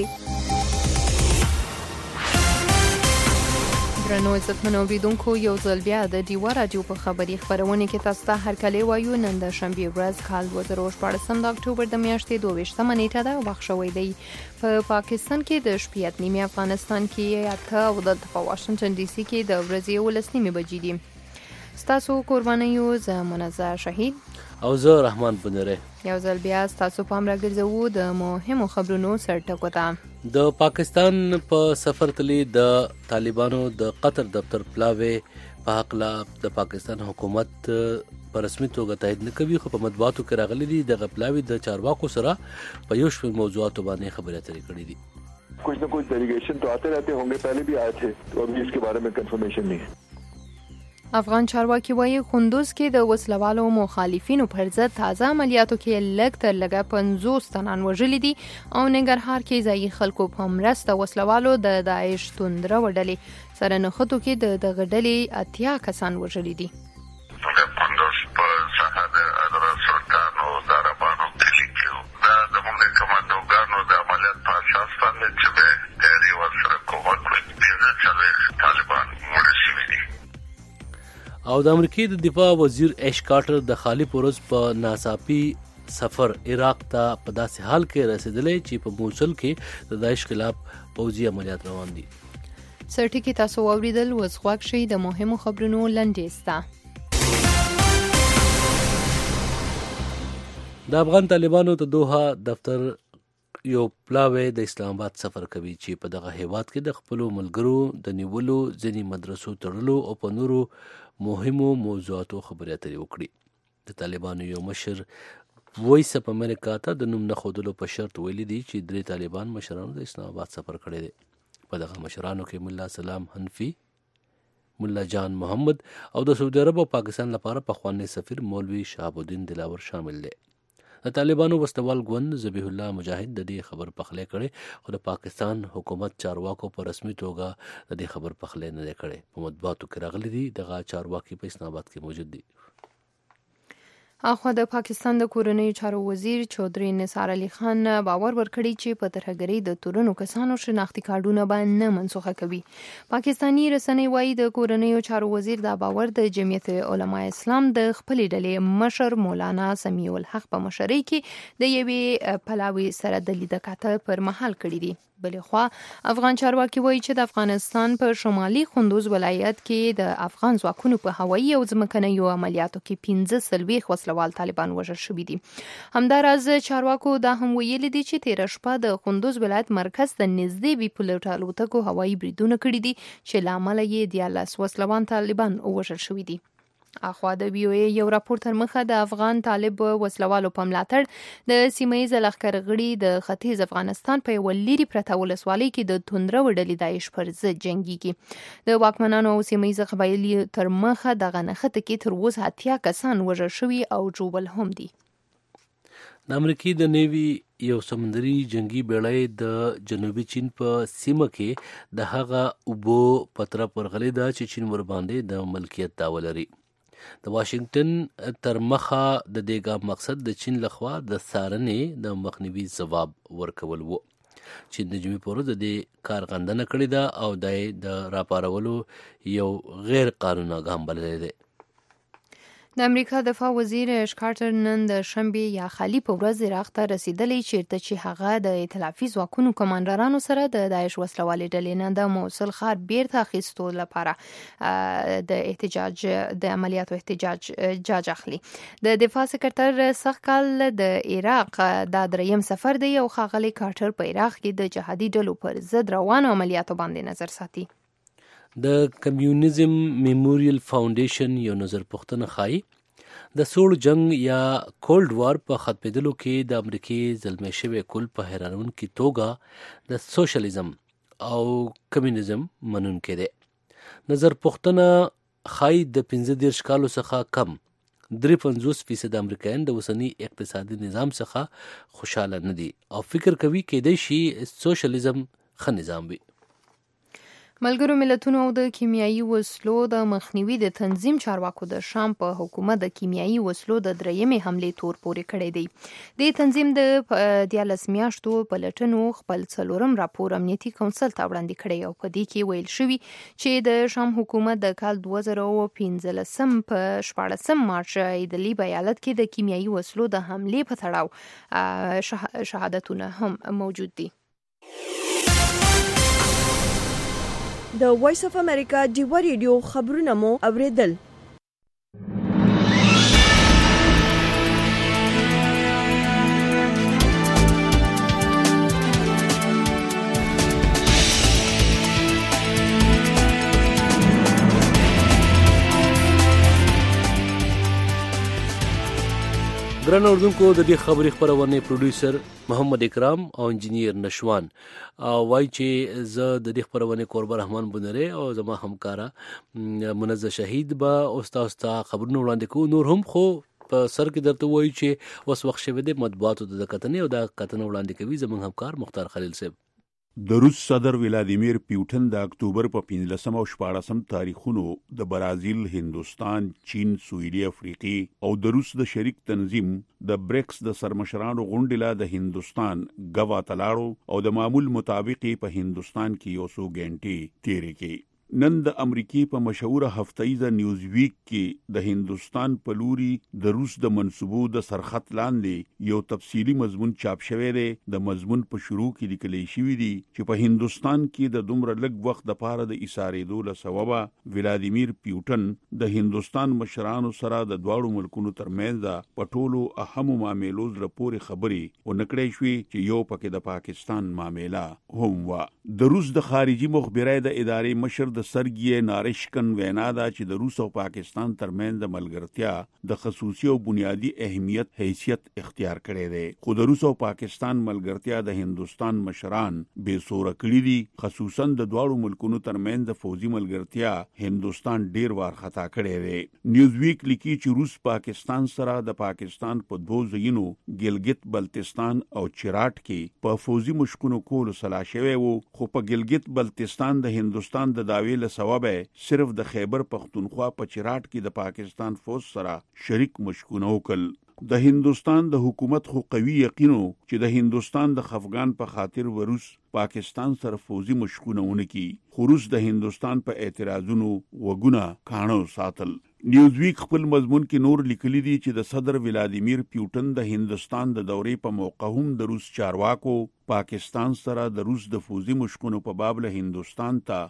درنو عزتمنو اوریدونکو، یو ځل بیا د ډیوا راډیو په خبري خبرونه کې تاسو ته هرکلی وایو. نن د شنبې ورځ کال دوه زره شپاړسم د اکتوبر د میاشتې دوه ویشتمه نیټه ده او وخت شوی دی په پاکستان کې د شپې ات نیمې، افغانستان کې اته او دلته په واشنگټن ډي سي کې د ورځې یولس نیمې بجې دي. ستاسو قربانیو زه منزه شهید او زه رحمان بنره. یو ځل بیا ستاسو پام راګرځوو د مهمو خبرونو سرټکو ته. د پاکستان په سفر تلی د طالبانو د قطر دفتر پلاوی په حق لا د پاکستان حکومت په رسمي توګه تایید نه کوي، خو په مطبوعاتو کې راغلي دي د پلاوی د چارواکو سره په یو شمېر موضوعاتو باندې خبرې اترې کړې دي. कुछ न कुछ डेलीगेशन तो आते रहते होंगे, पहले भी आए थे, तो अभी इसके बारे में कंफर्मेशन नहीं है. افغان چارواکي وایي کندوز کې د وسلوالو مخالفینو پر ضد تازه عملیاتو کې لږ تر لږه پنځوس تنان وژلي دي او ننګرهار کې ځایي خلکو په مرسته وسلوالو د داعش توندره وډلې سره نښتو کې د دغه ډلې اتیا کسان وژلي دي. کندوز په ساحه د حضرت سلطان او داربانو کلي کې دا زموږ کمانډوګانو د عملیات په اساس باندې چې د تیاری ورسره کومک وکړي پنځه څلوېښت طالبان مړه شوي دي. او د امریکای د دفاع وزیر ایش کارټر د خالی پورز په ناڅاپي سفر عراق ته په داسې حال کې رسیدلی چې په موصل کې د داعش خلاف پوځي عملیات روان دي. سرټکی تاسو واوریدل، وز غوږ شئ د مهمو خبرونو لنډیز ته. د افغان طالبانو د دوحه دفتر یو پلاوی د اسلام آباد سفر کوي چې په دغه هیواد کې د خپلو ملګرو د نیولو، ځینې مدرسو تړلو او په نورو مهمو موضوعاتو خبرې اترې وکړي. د طالبانو یو مشر وایس اف امریکا ته د نوم نه ښودلو په شرط ویلي دي چې درې طالبان مشرانو د اسلام آباد سفر کړی دی. په دغه مشرانو کې ملا سلام حنفي، ملا جان محمد او د سعودي عرب او پاکستان لپاره پخوانی سفیر مولوي شهاب الدین دلاور شامل دی. د طالبانو وسلوال ګوند ذبیح الله مجاهد د دې خبر پخلی کړي، خو د پاکستان حکومت چارواکو په رسمي توګه د دې خبر پخلی نه دی کړی. په مطبوعاتو کې راغلي دي دغه چارواکي په اسلام آباد کې موجود دي. اخوا د پاکستان د کورنیو چارو وزیر چودري نثار علي خان باور ورکړی چې په ترهګرۍ د تورنو کسانو شناختی کارډونه به نه منسوخه کوي. پاکستانی رسنۍ وایي د کورنیو چارو وزیر دا باور د جمعیت علماء اسلام د خپلې ډلې مشر مولانا سمیع الحق په مشرۍ کې د یوې پلاوي سره د لیده کاته پر مهال کړی دي. بلې خوا افغان چارواکي وایي چې د افغانستان په شمالي کندوز ولایت کې د افغان ځواکونو په هوایي او ځمکنیو عملیاتو کې پنځه څلوېښت وسلوال طالبان وژل شوي دي. همداراز چارواکو دا هم ویلي دي چې تېره شپه د کندوز ولایت مرکز ته نږدې بې پیلوټه الوتکو هوایي بریدونه کړي دي چې له امله یې دیارلس وسلوان طالبان وژل شوي دي. اخوا د وی او ای یو راپور تر مخه د افغان طالب وسلوالو په ملاتړ د سیمه ییز لښکر غړي د ختیځ افغانستان په یوه لرې پرته ولسوالۍ کې د توندره وډلې داعش پر ضد جنګیږي. د واکمنانو او سیمه ییز قبایلو تر مخه دغه نښته کې تر اوسه اتیا کسان وژل شوي او ژوبل هم دي. د امریکای د نیوي یو سمندري جنگي بیړۍ د جنوبي چین په سیمه کې د هغه اوبو په طرف ورغلې ده چې چین ورباندې د ملکیت دعوه لري. د واشنگټن تر مخه د دې ګام مقصد د چین لخوا د څارنې د مخنیوي ځواب ورکول وو. چین د جمعې په ورځ د دې کار غندنه کړې ده او د راپارولو یو غیر قانوني ګام بللی دی. د امریکا دفاع وزیر ایش کارټر نن د شنبې یا خالی په ورځ عراق ته رسیدلی، چیرته چې هغه د ائتلافي ځواکونو کمانډرانو سره د داعش وسلوالې ډلې نه د موصل ښار بیرته اخیستو لپاره د احتجاج د عملیاتو احتجاج جاج اخلي. د دفاع سکرټر سږکال د عراق دا دریم سفر دی او ښاغلی کارټر په عراق کې د جهادي ډلو پر ضد روانو عملیاتو باندې نظر ساتي. د کمیونیزم میموریل فاونډیشن یو نظر پوښتنه ښایي د سوړ جنگ یا کولډ وار په ختمېدلو کې د امریکای زلمی شوی کل په حیرانونکي توګه د سوشلیزم او کمیونیزم منونکی دی. نظر پوښتنه ښایي د پنځه دېرش کالو څخه کم درې پنځوس فیصد امریکایان د اوسني اقتصادي نظام څخه خوشحاله نه دي او فکر کوي کېدای شي سوشلیزم ښه نظام وي. ملګرو ملتونو د کیمیاوي وسلو د مخنیوي د تنظیم چارواکو د شام په حکومت د کیمیاوي وسلو د درېیمې حملې تور پورې کړی دی. د تنظیم د دیارلس میاشتو پلټنو خپل څلورم راپور امنیتي کونسل ته وړاندې کړی او په دې کې ویل شوي چې د شام حکومت د کال دوه زره پنځلسم په شپاړسم مارچ ایدلیب ایالت کې د کیمیاوي وسلو د حملې په تړاو شهادتونه هم موجود دي. د وایس اف امریکا ډیوا ریډیو خبرونه مو اوریدل. ګران اوردونکو د دې خبري خبرونه پروډوسر محمد اکرام او انجینیر نشوان وای چې زه د دې خبرونه قربان رحمان بنره او زما همکارا منزه شهید با استاد استاد خبرونه وړاندې کو. نور هم خو په سر کې درته وای چې وس وخت شوه د مطبوعاتو د کتنې او د کتنې وړاندې کوي زموږ همکار مختار خلیل صاحب. د روس صدر ولادیمیر پیوټن د اکتوبر په پنځلسم او شپاړسم تاریخونو د برازیل، هندستان، چین، سویلي افریقي او د روس د شریک تنظیم د بریکس د سرمشرانو غونډې لا د هندستان غوا تلاړو او د معمول مطابق په هندستان کې یو څو غنټې تیرې کړې. نن د امریکای په مشهوره هفتهیزه نیوز ویک کې د هندستان په لوري د روس د منسوبو د سرخط لاندې یو تفصیلی مضمون چاپ شوی دی. د مضمون په شروع کې لیکل شوی دی چې په هندستان کې د دومره لږ وخت د پاره د ایثارېدو له سببه ولادیمیر پیوټن د هندستان مشرانو سره د دواړو ملکونو ترمنځ په ټولو اهمو معاملو سره پورې خبرې ونکړې شوې چې یو پکې د پاکستان معاملې هم و. د روس د خارجي مخبرۍ د ادارې مشر د سرګي نارشکن وینا دا چې د روس او پاکستان ترمنځ د ملګرتیا د خصوصي او بنیادی اهمیت حیثیت اختیار کړی دی. خو د روس او پاکستان ملګرتیا د هندستان مشران بے سوره کړی دي. خصوصا د دواړو ملکونو ترمنځ د فوزي ملګرتیا هندستان ډیر وار خطا کړی دی. نیوز ویک لیکي چې روس پاکستان سره د پاکستان په دوه ځایونو ګلګت بلتستان او چراټ کې په فوزي مشکونو کولو سلا شوی وو. خو په ګلګت بلتستان د هندستان د داوی له سببه صرف د خیبر پختونخوا په چراټ کې د پاکستان فوج سره شریک مشکونه وکړل. د هندستان د حکومت خو قوي یقینو چې د هندستان د خفګان په خاطر وروس پاکستان سره فوزي مشکونه ونکي. خو روس د هندستان په اعتراضونو وګونه کانو ساتل. نیوز ویک خپل مضمون کې نور لیکلي دي چې د صدر ولادیمیر پیوټن د هندستان د دورې په موقع هم د روس چارواکو پاکستان سره د روس د فوزي مشکونو په باب له هندستان ته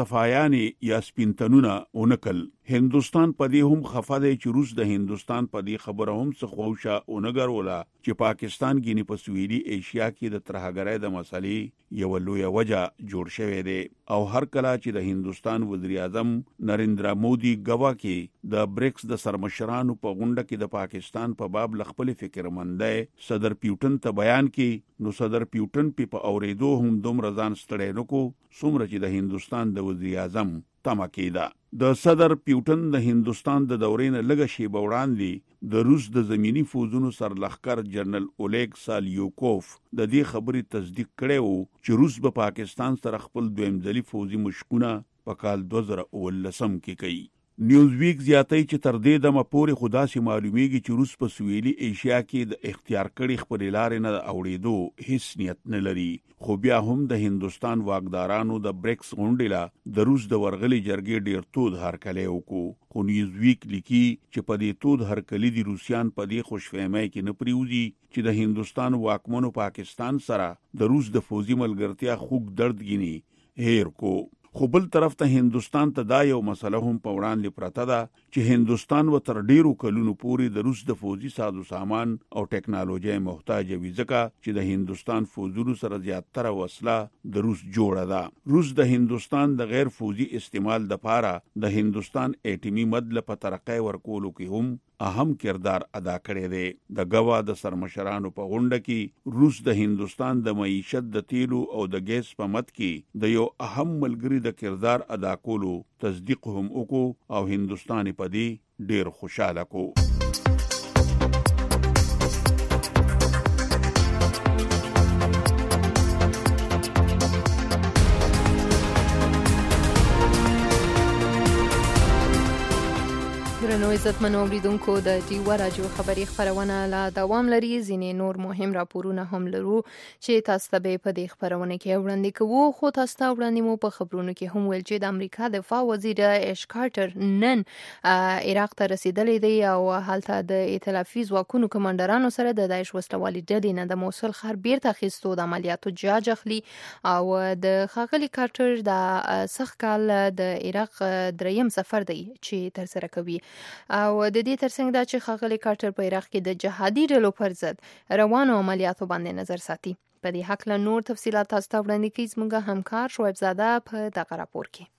صفایانې یا سپینتنونه اونکل. هندستان په دې هم خفه دی چې روس د هندستان په دې خبره هم څه خوښه اونګروله چې پاکستان ګینه په سویلي ایشیا کې د ترهګرۍ د مسلې یو لوی وجه جوړ شوی دی. او هر کله چې د هندستان وزیر اعظم نریندرا مودي غوا کې د بریکس د سرمشرانو په غونډه کې د پاکستان په باب خپل فکرمندۍ صدر پیوټن ته بیان کې نو صدر پیوټن په اوریدو هم دومره ځان ستړی نکو څومره چې د هندستان د وزیر اعظم تمه کېده. د صدر پیوټن د هندستان د دورې نه لږه شیبه وړاندې د روس د زمینی فوجونو سرلښکر جنرال اولیګ سالیوکوف د دې خبرې تصدیق کړی وو چې روس به پاکستان سره خپل دویم ځلي فوجي مشکونه په کال دوه زره اوولسم کې کوي. نیوز ویک زیاتوي چې تر دې دمه پورې خو داسې معلومیږي چې روس په سویلي ایشیا کې د اختیار کړي خپلې لارې نه د اوړېدو هیڅ نیت نه لري. خو بیا هم د هندستان واکدارانو د بریکس غونډې لا د روس د ورغلي جرګې ډیر تود هرکلی وکړو. خو نیوز ویک لیکي چې په دې تود هرکلي دي روسیان په دې خوشفهمۍ کې نه پریوزي چې د هندستان واکمنو پاکستان سره د روس د فوزي ملګرتیا خوږ درد ګینی هیر کو. خو بل طرف ته هندستان ته دا یو مسله هم په وړاندې پرته ده چې هندستان و تر ډیرو کلونو پورې د روس د فوجي سازو سامان او ټکنالوژي محتاج وي ځکه چې د هندستان فوجونو سره زیاتره وسله د روس جوړه ده. روس د هندستان د غیر فوجي استعمال د پاره د هندستان اټومي مدله په ترقۍ ورکولو کې هم اهم کردار ادا کړی دی. د غوا د سرمشرانو په غونډه کې روس د هندستان د معیشت د تیلو او د ګیس په مد کې د یو اهم ملګری د کردار ادا کولو تصدیق هم وکړو او هندستان په دې ډیر خوشاله کو. درنو عزتمنو اوریدونکو د ډیوا راډیو خبري خبرونه لا دوام لري. ځینې نور مهم راپورونه هم لرو چې تاسو ته په دې خبرونه کې وړاندې کوو. خو تاسو ته وړاندې مو په خبرونو کې هم ویل چې د امریکا دفاع وزیر ایش کارټر نن عراق ته رسیدلی دی او هلته د ائتلافي ځواکونو کمانډرانو سره د داعش وسلوالي ډلې نه د موصل ښار بیرته اخیستو د عملیاتو جاج اخلي. او د ښاغلي کارټر د سخت کال د عراق دریم سفر دی چې ترسره کوي. او د دې ترڅنګ دا چې ښاغلي کارټر په عراق کې د جهادي ډلو پر ضد روانو عملیاتو باندې نظر ساتي. په دې هکله نور تفصیلات تاسو ته وړاندې کوي زموږ همکار شعیب زاده په دغه راپور کې.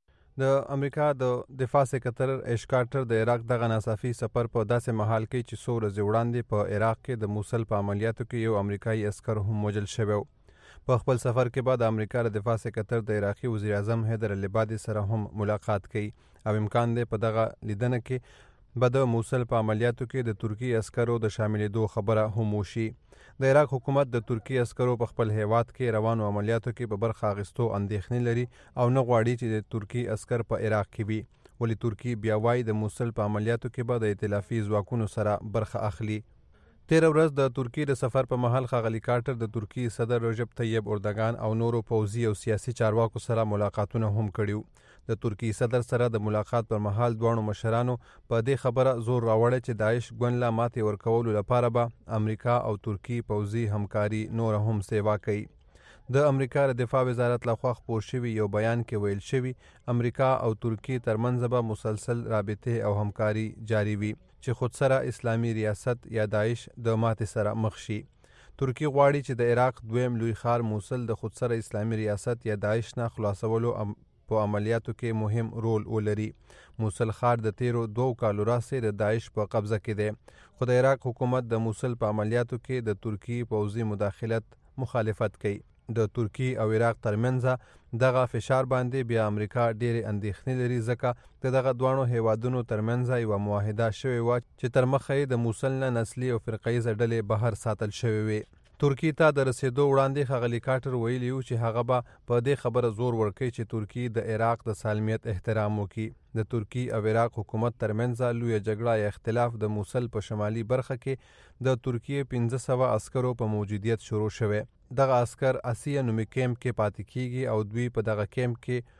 د امریکا د دفاع سکرټر ایش کارټر د عراق دغه ناڅاپي سفر په داسې مهال کې چې څو ورځې وړاندې په عراق کې د موصل په عملیاتو کې یو امریکایي عسکر هم وژل شوی. په خپل سفر کې بعد امریکا د دفاع سکرټر د عراقي وزیر اعظم حیدر العبادي سره هم ملاقات کوي او امکان دی په دغه لیدنه کې به د موصل په عملیاتو کې د ترکی عسکرو د شاملېدو خبره هم وشي. د عراق حکومت د ترکی عسکرو په خپل هیواد کې روانو عملیاتو کې په برخه اخیستو اندېښنې لري او نه غواړي چې د ترکی عسکر په عراق کې وي. ولې ترکی بیا وایي د موصل په عملیاتو کې به د ائتلافي ځواکونو سره برخه اخلي. تیر ورځ د ترکی د سفر په مهال ښاغلي کارټر د ترکی صدر رجب طیب اردوغان او نورو پوځي او سیاسي چارواکو سره ملاقاتونه هم کړي. د ترکی صدر سره د ملاقات پر مهال دواړو مشرانو په دې خبره زور راوړی چې داعش ګوند لا ماتې ورکولو لپاره به امریکا او ترکی پوځي همکاري نور هم سیوا کوي. د امریکا د دفاع وزارت لخوا خپور شوي یو بیان کې ویل شوي امریکا او ترکی ترمنځ به مسلسل رابطې او همکاري جاری وي چې خود سره اسلامي ریاست یا داعش د ماتې سره مخ شي. ترکی غواړي چې د عراق دویم لوی ښار موصل د خود سره اسلامي ریاست یا داعش نه خلاصولو په عملیاتو کې مهم رول ولري. موصل ښار د تیرو دوو کالو راهیسې د داعش په قبضه کې دی. خو د عراق حکومت د موصل په عملیاتو کې د ترکی پوځي مداخلت مخالفت کوي. د ترکی او عراق ترمنځ دغه فشار باندې بیا امریکا ډېرې اندېښنې لري ځکه د دغه دواړو هیوادونو ترمنځ یوه معاهده شوې وه چې تر مخه یې د موصل نه نسلي او فرقیزه ډلې بهر ساتل شوې وې. ترکی ته د رسیدو وړاندې ښاغلي کارټر ویلي و چې هغه به په دې خبره زور ورکوي چې ترکی د عراق د سالمیت احترام وکړي. د ترکی او عراق حکومت ترمنځ لویه جګړه یا اختلاف د موصل په شمالي برخه کې د ترکیې پنځه سوه عسکرو په موجودیت شروع شوی. دغه عسکر اسیه نومي کیمپ کې پاتې کیږي او دوی په دغه کیمپ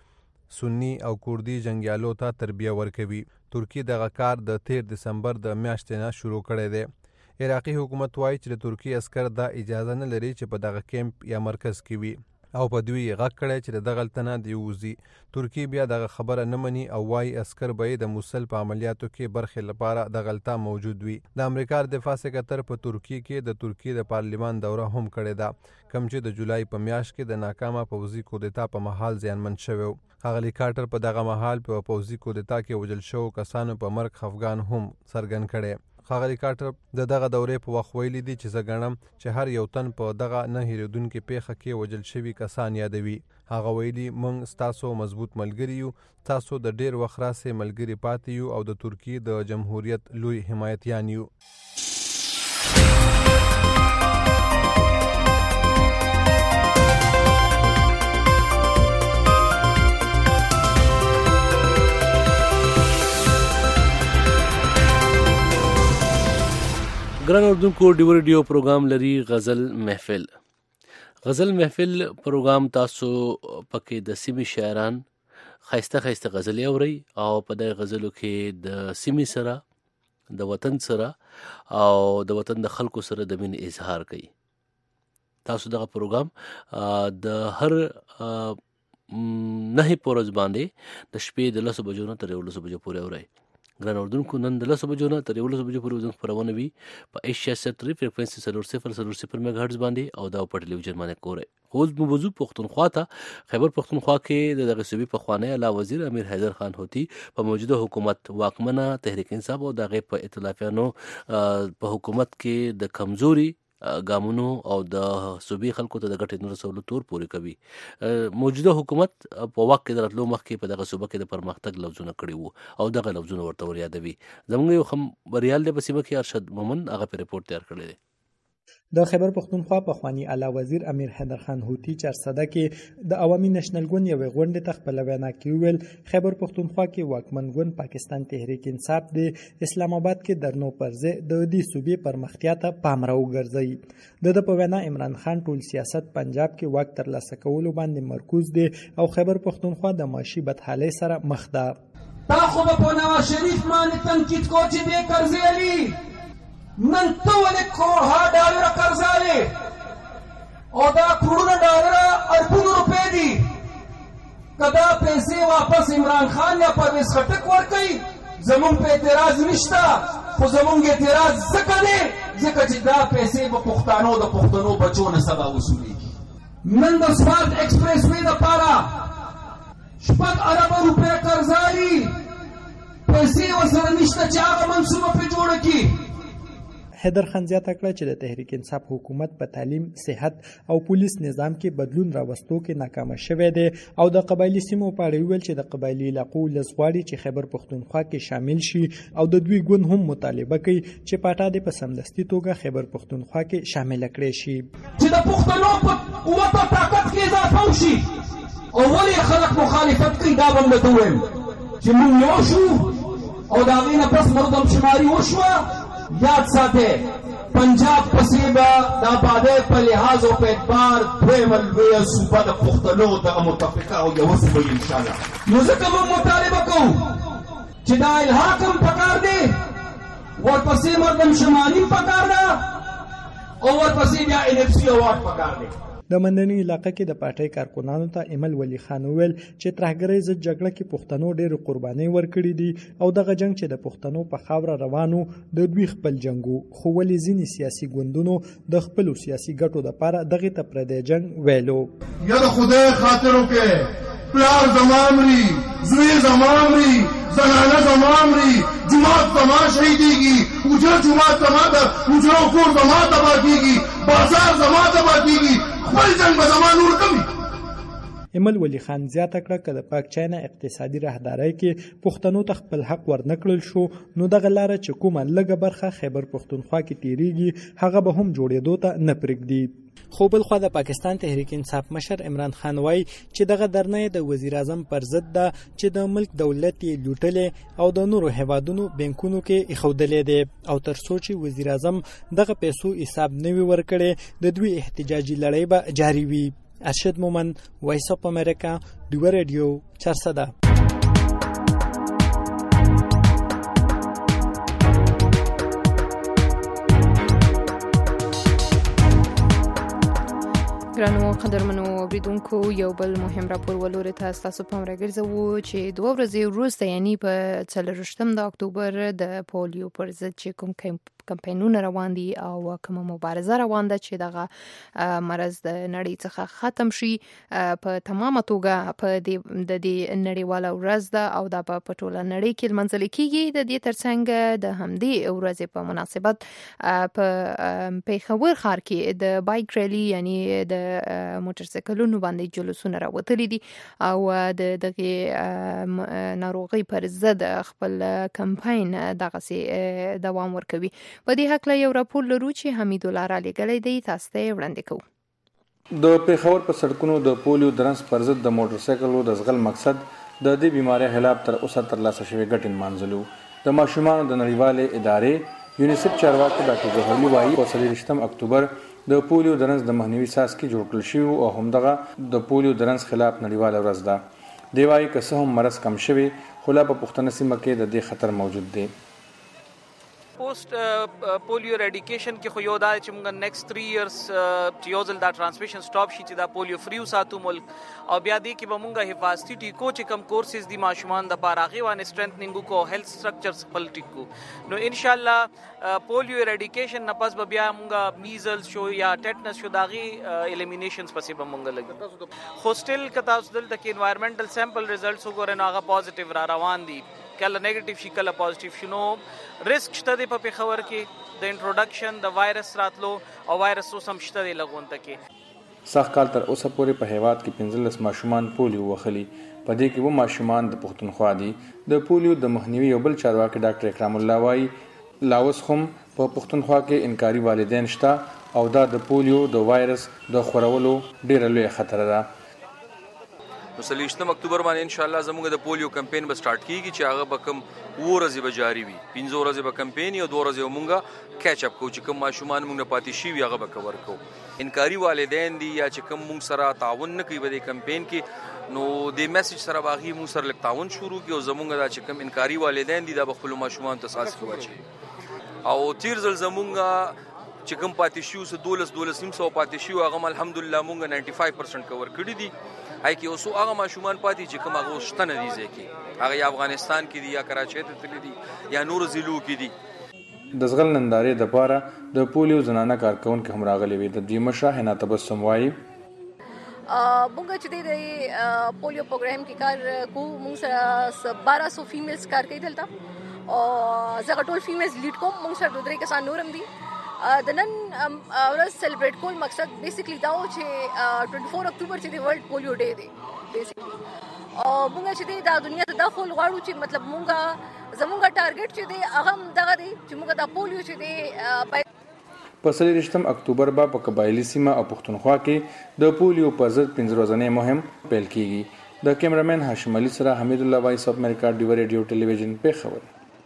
کې سنی او کوردي جنګیالو ته تربیه ورکوي. ترکی دغه کار د تیر دسمبر د میاشتې نه شروع کړی دی. عراقي حکومت وایي چې د ترکی عسکر دا اجازه نه لري چې په دغه کیمپ یا مرکز کې وي او په دوی یې غږ کړی چې د دغلته نه دی ووځي. ترکی بیا دغه خبره نه مني او وایي عسکر به یې د موصل په عملیاتو کې برخې لپاره دغلته موجود وي. د امریکا دفاع سکرټر په ترکی کې د ترکی د پارلیمان دوره هم کړې ده کوم چې د جولای په میاشت کې د ناکامه پوځي کودتا په مهال زیانمن شوی. ښاغلي کارټر په دغه مهال په پوځي کودتا کې وژل شوو کسانو په مرګ خفګان هم څرګند کړی. ښاغلي کارټر د دغه دورې په وخت ویلي دي چې زه ګڼم چې هر یو تن په دغه نه هېرېدونکې پیښه کې وژل شوي کسان یادوي. هغه ویلي موږ ستاسو مضبوط ملګري یو، تاسو د ډېر وخت راهیسې ملګري پاتې یو او د ترکیې د جمهوریت لوی حمایتیان یو. ګران اردوونکو ډیو ریډیو پروګرام لري غزل محفل. غزل محفل پروګرام تاسو پکې د سیمې شاعران خایسته خایسته غزلې اورئ او په دغه غزلو کې د سیمې سره د وطن سره او د وطن د خلکو سره د مینې اظهار کوي. تاسو دغه پروګرام د هر نهې په ورځ باندې د شپې د لسو بجو نه تر یولسو بجو پورې اورئ. ګران اردوونکو نن د لسو بجو نه تر یولسو بجو پورې زموږ خپرونه وي په ایشیا سټري فریکوینسي څلور صفر څلور صفر میګا هرټز باندې او دا په ټلویزیون باندې ګورئ. اوس مو وضو پښتونخوا ته خیبر پښتونخوا کې د دغه صوبې پخوانی اعلی وزیر امیر حیدر خان هوتي په موجوده حکومت واکمنه تحریک انصاف او دغه په ائتلافیانو په حکومت کې د کمزوري ګامونو او د صوبې خلکو ته د ګټې نه رسولو تور پورې کوي. موجوده حکومت په واک کې د راتلو مخکې په دغه صوبه کې د پرمختګ لفظونه کړي وو او دغه لفظونه ورته ور یادوي. زموږ یو خبریال دی په سیمه کې ارشد مومن هغه په رپورټ تیار کړی دی. د خیبر پښتونخوا پخوانی اعلی وزیر امیر حیدر خان هوتی چرسده کې د عوامي نېشنل ګوند یوې غونډې ته خپله وینا کې وویل خیبر پښتونخوا کې واکمن ګوند پاکستان تحریک انصاف د اسلام آباد کې درنو پر ځای د دې صوبې پرمختیا ته پام راوګرځوي. د ده په وینا عمران خان ټول سیاست پنجاب کې واک ترلاسه کولو باندې مرکوز دی او خیبر پښتونخوا د معاشي بدحالۍ سره مخ ده. تا خو به په نواز شریف باندې تنقید کو چې دې قرضې علي نن ته ولې کروڑها ډالره قرضه لې او دا کروڑونه ډالره اربونو روپۍ دي که دا پیسې واپس عمران خان یا پرویز خټک ورکوي زمونږ په اعتراض نشته خو زمونږ اعتراض ځکه دی ځکه چې دا پیسې به پښتانو د پښتنو بچو نه سبا وصولیږي. نن د سمارټ ایکسپریس وې دپاره شپږ اربه روپۍ قرضه لري پیسې ورسره نشته چې هغه منصوبه پرې جوړه کړي. حیدر خان زیاته کړه چې د تحریک انصاف حکومت په تعلیم، صحت او پولیس نظام کې بدلون راوستو کې ناکامه شوی دی او د قبایلي سیمو په اړه ویل چې د قبایلي علاقو ولس غواړي چې خیبر پښتونخوا کې شامل شي او د دوی ګوند هم مطالبه کوي چې پاټا دې په سمدستي توګه خیبر پښتونخوا کې شامل کړي شي چې د پښتنو په قوت او طاقت کې اضافه وشي. او ولې خلک مخالفت کوي دا به درته ووایم چې موږ یو شو او د هغې نه پس مردمشماري وشوه. یاد ساتئ پنجاب پسې به د آبادۍ په لحاظ او په اعتبار دویمه لویه صوبه د پښتنو دغه متفقه او یوه صوبه وي انشاءالله. نو ځکه موږ مطالبه کوو چې دا الحاق هم پکار دی ورپسې مردمشماري هم پکار ده او ورپسې بیا ان اف سي اوارډ پکار دی. د مندني علاقه کې د پارټۍ کارکونانو ته ایمل ولی خان وویل چې ترهګرۍ ضد جګړه کې پښتنو ډېرې قربانۍ ورکړي دي او دغه جنګ چې د پښتنو په خاوره روانو د دوی خپل جنګ و خو ولې ځینې سیاسي ګوندونو د خپلو سیاسي ګټو دپاره دغې ته پردی جنګ ویلو. یا د خدای خاطر وکړئ پلار زما مري زوی زما مري زنانه زما مري جومات زما شهیدېږي اوجره جومات زما د اوجره کور زما تباه کېږي بازار زما تباه کېږي خپل جنګ به زما نور کمي. ایمل ولی خان زیاته کړه که د پاک چاینا اقتصادي راهدارۍ کې پښتنو ته خپل حق ورنکړل شو نو دغه لاره چې کومه لږه برخه خیبر پښتونخوا کې تیریږي هغه به هم جوړېدو ته نه پرېږدي. خو بل خوا د پاکستان تحریک انصاف مشر عمران خان وایي چې دغه درنه د وزیر اعظم پر ضد ده چې د ملک دولت یې لوټلې او د نورو هیوادونو بینکونو کې ایښودلې دی او تر څو چې وزیر اعظم دغه پیسو حساب نه وي ورکړی د دوی احتجاجي لړۍ به جاري وي. ارشد مومن، وایس اف امریکا، دوه رادیو، چرسده. ګرانو قدرمنو اوریدونکو یو بل مهم راپور ولوري ته تاسو پام راګرځوو چې دوه ورځې وروسته یعنی په څلرویشتم د اکتوبر د پولیو پر ضد چې کوم کمپاینونه روان دي او کومه مبارزه روان ده چې دغه مرض د نړۍ څخه ختم شي په تمامه توګه په د دې نړیواله ورځ ده او دا په ټوله نړۍ کې لمانځل کیږي. د دې ترڅنګ د همدې ورځې په مناسبت په پیښور ښار کې د بایک ریلی یعنی د موټر سایکلونو باندې جلوسونه راوتلي دي او د دغه ناروغي پر ضد خپل کمپاین دغه دوام ورکوي. په دې هکله یو راپور لرو چې حمید الله را لېږلی دی، تاسو ته یې وړاندې کوو. د پېښور په سړکونو د پولیو درنس پر ضد د موټر سایکلو د ځغل مقصد د دې بیمارۍ خلاف تر اوسه ترلاسه شوې ګټې نمانځلو. د ماشومانو د نړیوالې ادارې یونیسف چارواکي ډاکټر ګوهرلي وایي په څلرویشتم اکتوبر د پولیو درنس د مخنیوي څاڅکي جوړ کړل شوي او همدغه د پولیو درنس خلاف نړیواله ورځ ده. دی وایي که څه هم مرض کم شوی خو لا په پښتنه سیمه کې د دې خطر موجود دی. پوسټ پولیو اریډیکیشن کې خو یو دا چې موږ نیکسټ تھری ایئرز چې یو ځل دا ټرانسمیشن سټاپ شي چې دا پولیو فری وساتو ملک او بیا دې کې به موږ حفاظتي ټیکو چې کم کورسز دي ماشومان د پاره هغې باندې سټرنتنینګ کو هیلث سټرکچر خپل ټیکو نو ان شاء الله پولیو اریډیکیشن نه پس به بیا موږ میزلز شو یا ټیټنس شو دا غي الیمینیشنز پسې به موږ لګي. خو سټیل که تاسو دلته کې انوایرمنټل سیمپل ریزلټس وګورئ نو هغه پازیټیو را روان دي، کله نیگیټیو شي کله پازیټیو شي. نو ریسک شته دی په پېښور کې د انټروډکشن د وایرس راتلو او وایرس اوس هم شته دی لګونته کې. سخت کال تر اوسه پورې په هیواد کې پنځلس ماشومان پولیو وخلي، په دې کې و ماشومان د پښتونخوا دي. د پولیو د مخنیوي یو بل چارواکي ډاکټر اکرام الله وایي لا اوس هم په پښتونخوا کې انکاري والدین شته او دا د پولیو د وایرس د خورولو ډیره لوی خطر ده. نو څلوېښتم اکتوبر باندې ان شاء الله زموږ د پولیو کمپین به سٹارټ کیږي چې هغه به کوم اوه ورځې به جاری وي. پنځه ورځې به کمپین او دوه ورځې مونږه کیچ اپ کوو چې کوم ماشومان مونږ نه پاتې شي هغه به کور کوو. انکاري والدین دي یا چې کوم مونږ سره تعاون نه کوي په دې کمپین کې نو د میسج سره باغی مونږ سره لک تعاون شروع کی او زمونږ دا چې کوم انکاري والدین دي دا به خپل ماشومان ته اساس کوي او تیر زل زمونږ چې کوم پاتې شو سو دولس دولس نیم سو پاتې شو هغه الحمدلله مونږ نائنټي فایو پرسنټ کور کړی دي. هاي کې اوسو هغه ماشومان پاتې چې کوم هغه شته نه دي ځکه هغه یا افغانستان کې دي یا کراچۍ ته تللي دي یا نور ضلعو کې دي. د زغل نندارې د پاره د پولیو زنانه کارکونکو هم راغلي وي. د دې مشره حنا تبسم وایي مونږ چې د پولیو پروګرام کې کار کو مونږ سره بارہ سو فیمیلز کار کوي دلته او زه ټول فیمیلز لیډ کوم. مونږ سره دوه درې کسان نورم دي. د نن ورځ سیلیبریټ کول مقصد بیسیکلی دا و چې چوبیس اکتوبر چې د ورلد پولیو ډے دی بیسیکلی او مونږ چې د دنیا ته داخل غواړو چې مطلب مونږه زمونږه ټارګټ چې دی هغه دغه دی چې مونږ د پولیو چې دی په څلوېښتم اکتوبر به په قبایلي سیمه او پښتونخوا کې د پولیو پر ضد پنځه ورځنی مهم پیل کیږي. د کیمرامین هاشم علي سره حمید الله وایس اف امریکا ډیو ریډیو ټلویزیون پیښور.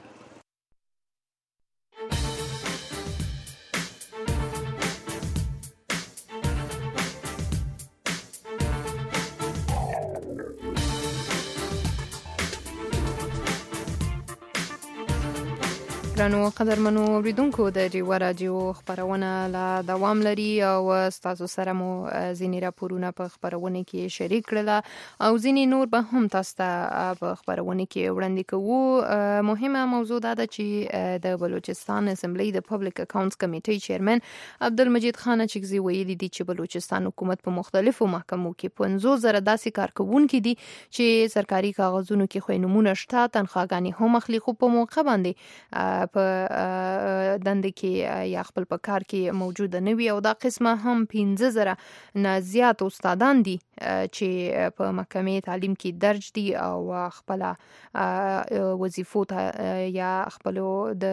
ګرانو قدرمنو اوریدونکو د ډیوه راډیو خبرونه لا دوام لري او تاسو سره مو ځینې راپورونه په خبرونه کې شریک کړل او ځینې نور به هم تاسو ته په خبرونه کې وړاندې کوو. مهمه موضوع دا ده چې د بلوچستان اسمبلی د پبلک اکاونټس کمیټې چیرمن عبدالمجید خان چکزي ویلي دي چې بلوچستان حکومت په مختلفو محکمو کې پنځوس زره داسې کارکوونکي دي چې سرکاري کاغذونو کې خو نمونه شته تنخواګانې هم اخلي خو په موقع باندې په دند کې یا خپل په کار کې موجود نه وي او دا قسمه هم پنځه زره نه زیات استادان دي چې په محکمې تعلیم کې درج دي او خپل وظیفو ته یا خپل د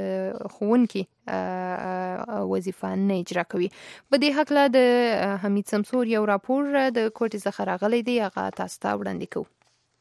ښوونکي وظیفه نه اجرا کوي. په دې حق له د حمید سمسور یو راپور د کوټې څخه راغلی دی هغه تاسو ته وړاندې کوو.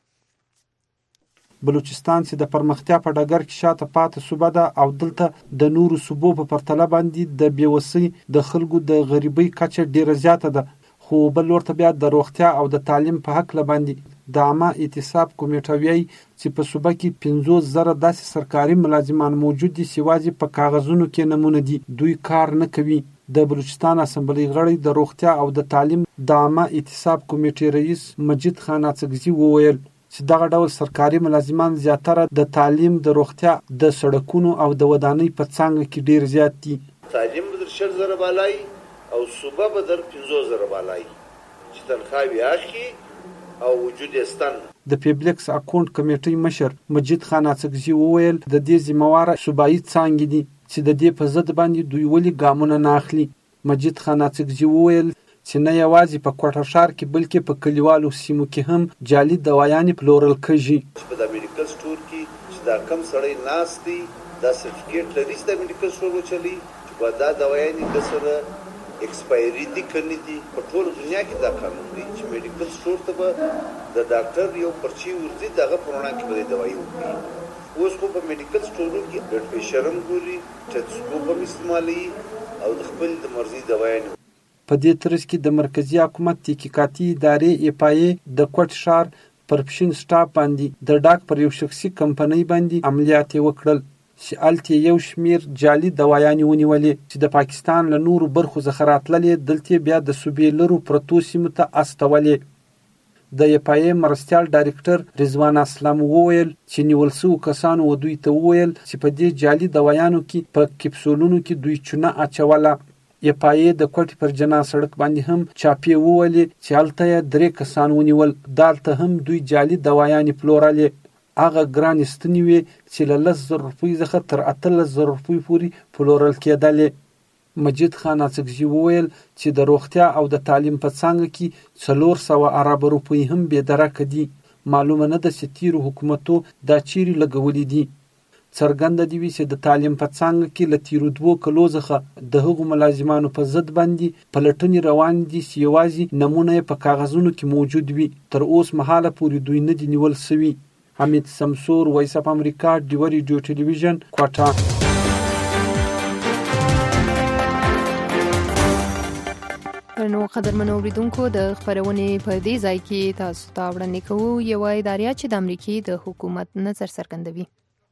بلوچستان چې د پرمختیا په ډګر کې شاته پاتې صوبه ده او دلته د نورو صوبو په پرتله باندې د بیوسۍ د خلکو د غریبۍ کچه ډیره زیاته ده. خو بل ورته بیا د روغتیا او د تعلیم په حق باندې د عامه اعتصاب کمیټه وایي چې په صوبه کې پنځوس زره داسې سرکاري ملازمان موجود دي چې یوازې په کاغذونو کې نمونه دي، دوی کار نه کوي. د بلوچستان اسمبلی غړی د روغتیا او د تعلیم د عامه اعتصاب کمیټې رئیس مجید خان اڅکزي وویل چې دغه ډول سرکاري ملازمان زیاتره د تعلیم، د روغتیا، د سړکونو او د ودانۍ په څانګه کې ډیر زیات دي. تعلیم به در شل زره بالای او صوبه به در پنځوس زره بالای چې تنخواوې اخلي او وجود استن. د پیبلکس اکاونټ کمیټې مشر مجید خان اڅکزي وویل د دې ذمہواره صوبایي څانګې دي چې د دې په ضد باندې دوی ولې ګامونه نه اخلي. مجید خان اڅکزي وویل چې نه یوازې په کوټه ښار کې بلکې په کلیوالو سیمو کې هم جعلي دوايانې پلورل کېږي. په د میډیکل سټور کې چې دا کم سړی ناست دی دا سرټیفیکیټ لري چې د میډیکل سټور وچلي چې به دا دوايانې د سره ایکسپایري دي کني دي. په ټول دنیا کې دا قانون دی چې میډیکل سټور ته به د ډاکټر یو پرچی ورځي دغه پرونا کې به دوايي وکړي. اوس خو په میډیکل سټورونو کې بلډ پریشر هم ګوري، ټیټسکوپ هم استعمالي او د خپل د مرضي دوايانې. په دې ترڅ کې د مرکزی حکومت تحقیقاتي ادارې ایپای د کوټ ښار پرپشن سټاپ باندې د ډاک پر یو شخصي کمپنۍ باندې عملیات وکړل چې الته یو شمیر جعلي دوايانې ونیولې چې د پاکستان له نورو برخو څخه راتللې، دلته بیا د صوبې لرو پرتو سیمو ته استولې. د ایپای مرستیال ډایرکټر رضوان اسلام وویل چې نیول شوو کسانو ودوی ته وویل چې په دې جعلي دوايانو کې په کپسولونو کې دوی چونه اچوله. ایپای د کوټې پر جنا سړک باندې هم چاپی وولې چې هلته یې درې کسان ونیول، دالته هم دوی جعلي دوايانې پلورلې. هغه ګرانې ستنې وې چې له لس زره روپۍ څخه تر اتلس زره روپۍ پورې پلورل کېدلې. مجید خان اڅکزي وویل چې د روغتیا او د تعلیم په څانګه کې څلور سوه اربه روپۍ هم بې درکه دي. معلومه نه ده چې تیرو حکومتو دا چیرې لګولې دي. څرګنده دي وي چې د تعلیم په څانګه کې له تیرو دوو کلو څخه د هغو ملازمانو په ضد باندې پلټنې روان دي چې یوازې نمونه یې په کاغذونو کې موجود وي. تر اوس مهاله پورې دوی نه دي نیول سوي. حمید سمسور، وایس اف امریکا، ډیوه ریډیو ټلویزیون، کوټه. نو قدرمنو اوریدونکو د خبرونې په دې ځای کې تاسو ته وړاندې کوو یوه اداره چې د امریکې د حکومت نظر څرګندوي.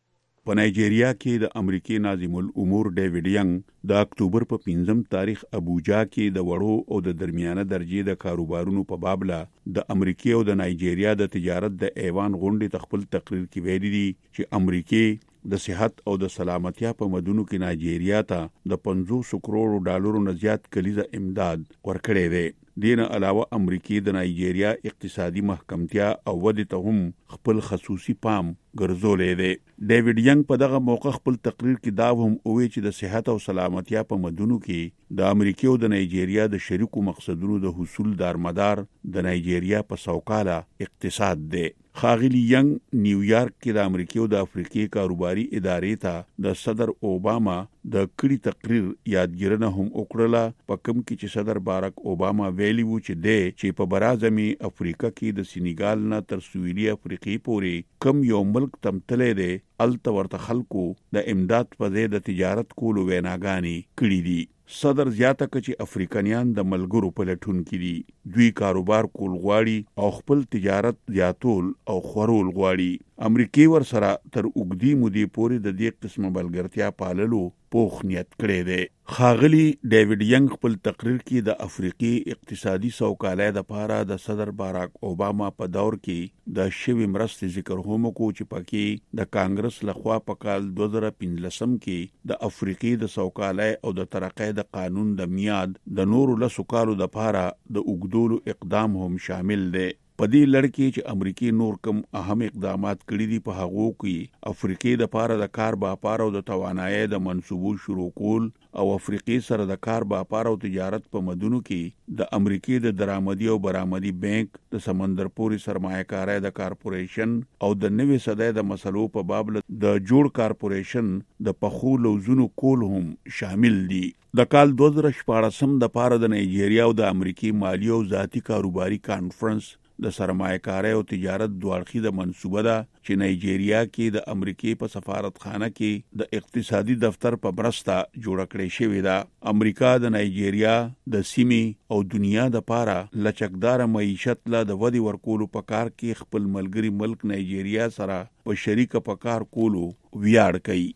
په نایجیریا کې د امریکای ناظم الامور ډیوډ ینګ د اکتوبر په پنځم تاریخ ابوجا کې د وړو او د درمیانه درجې د کاروبارونو په بابله د امریکای او د نایجیریا د تجارت د ایوان غونډې تخپل تقریر کې ویلي دي چې امریکای د صحت او د سلامتیا په مدونو کې نایجیریا ته د پنځوس کروڑ ډالرو نه زیات کلیزه امداد ورکړی دی. دین علاوه امریکای د نایجیریا اقتصادي محکمتیا او ودې ته هم خپل خصوصي پام ګرځولې دی. ډیوډ ینګ په دغه موقع خپل تقریر کې دا هم وویل چې د صحت او سلامتیا په مدونو کې د امریکای او د نایجیریا د شریکو مقصدونو د حصول دارمدار د نایجیریا په سوکاله اقتصاد دی. ښاغلي ینګ نیویارک کې د امریکای او د افریقې کاروباري ادارې ته د صدر اوباما د کړي تقریر یادګیرنه هم وکړله، په کوم کې چې صدر باراک اوباما ویلي و چې دی چې په برازمي افریقا کې د سینیګال نه تر سویلي افریقې پورې کم یو ملک تمتلی دی الته ورته خلکو د امداد په ځای د تجارت کولو ویناګانې کړي دي. صدر زیاته کړه چې افریقانیان د ملګرو په لټون کې دي. دوی کاروبار کول غواړي او خپل تجارت زیاتول او خورول غواړي. امریکای ور سره تر اوږدې مودې پورې د دې قسمه بلګرتیا پاللو پوخ نیت کړی دی. ښاغلي ډیوډ ینګ خپل تقریر کې د افریقي اقتصادي سوکالۍ دپاره د صدر باراک اوباما په دور کې د شوي مرستې ذکر هم وکړو چې پکې د کانګرس لخوا په کال دوه زره پنځلسم کې د افریقې د سوکالۍ او د ترقۍ د قانون د میاد د نورو لسو کالو دپاره د اوږدولو اقدام هم شامل دی. په دې لړ کې چې امریکای نور کوم اهم اقدامات کړي دي په هغو کې افریقای د پاره د کار باپار او د توانایي د منصوبو شروع کول او افریقای سره د کار باپار او تجارت په مدونو کې د امریکای د درآمدي او برآمدي بانک د سمندر پوري سرمایه کاري د کارپوریشن او د نوې صدۍ د مسلو په باب د جوړ کارپوریشن د پخو لوزونو کول هم شامل دي. د کال دوه زره شپاړسم د پاره د نایجیریا او د امریکای مالی او ذاتی کاروباري کانفرنس د سرمایه کاري او تجارت دوه اړخیزه منصوبه ده چې نایجیریا کې د امریکای په سفارتخانه کې د اقتصادي دفتر په مرسته جوړه کړې شوې ده. امریکا د نایجیریا د سیمې او دنیا د پاره لچکدار معیشت لا د ودی ورکولو په کار کې خپل ملګری ملک نایجیریا سره په شریکه په کار کولو ویاړ کوي.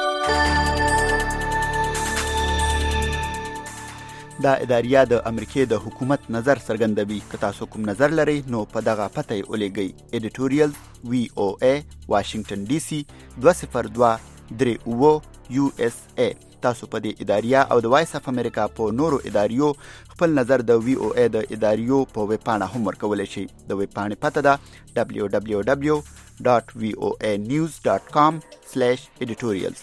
دا اداریه د امریکای د حکومت نظر څرګندوي. که تاسو کوم نظر لرئ نو په دغه پته یې ولیږئ. ایډیټوریل وی او ای واشنگټن ډي سي دوه صفر دوه درې اوه یو اس ای. تاسو په دې اداریه او د وایس اف امریکا په نورو اداریو خپل نظر د وی او ای د اداریو په ویب پاڼه هم ورکولی شئ. د ویب پاڼې پته ده دبلیو دبلیو دبلیو ډاټ وی او ای نیوز ډاټ کام سلیش ایډیټوریلز.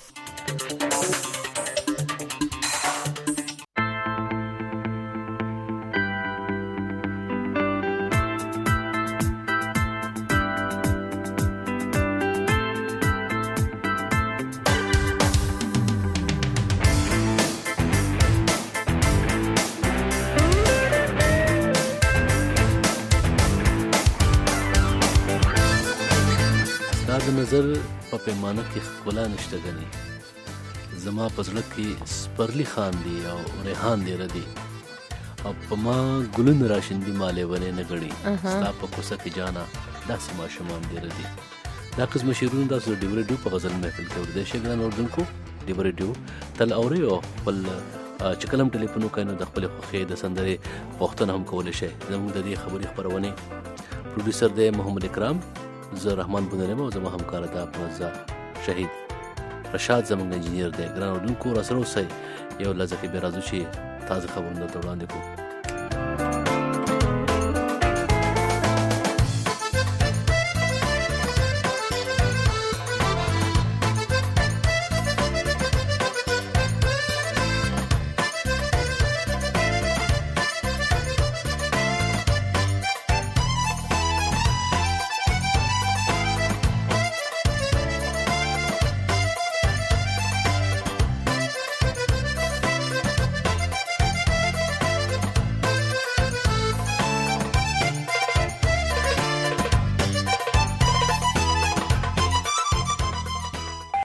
نظر په پیمانه کې ښکلا نشته ګنې. زما په زړه کې سپرلی خان دی او ریحان دی ردی او په ما ګلونه راشندي ما لیونې نه ګړي. ستا په کوڅه کې جانا داسې ماشومان دی ردي. دا قسمه شعرونه تاسو د ډیو ریډیو په غزل محفل کې اورېدی شئ ګران اورېدونکو. ډیو ریډیو تل اورئ او خپل چې کله هم ټلیفون وکړئ نو د خپلې خوښې د سندرې پوښتنه هم کولی شئ. زموږ د دې خبرې خپرونې پروډیوسر دی محمد اکرام، زه رحمان بندریم او زما همکار ده پرزا شهید رشاد زموږ انجینیر دی. ګران اورېدونکو راسره اوسئ. یو لحظه کې بیا راځو چې تازه خبرونه درته وړاندې کړو.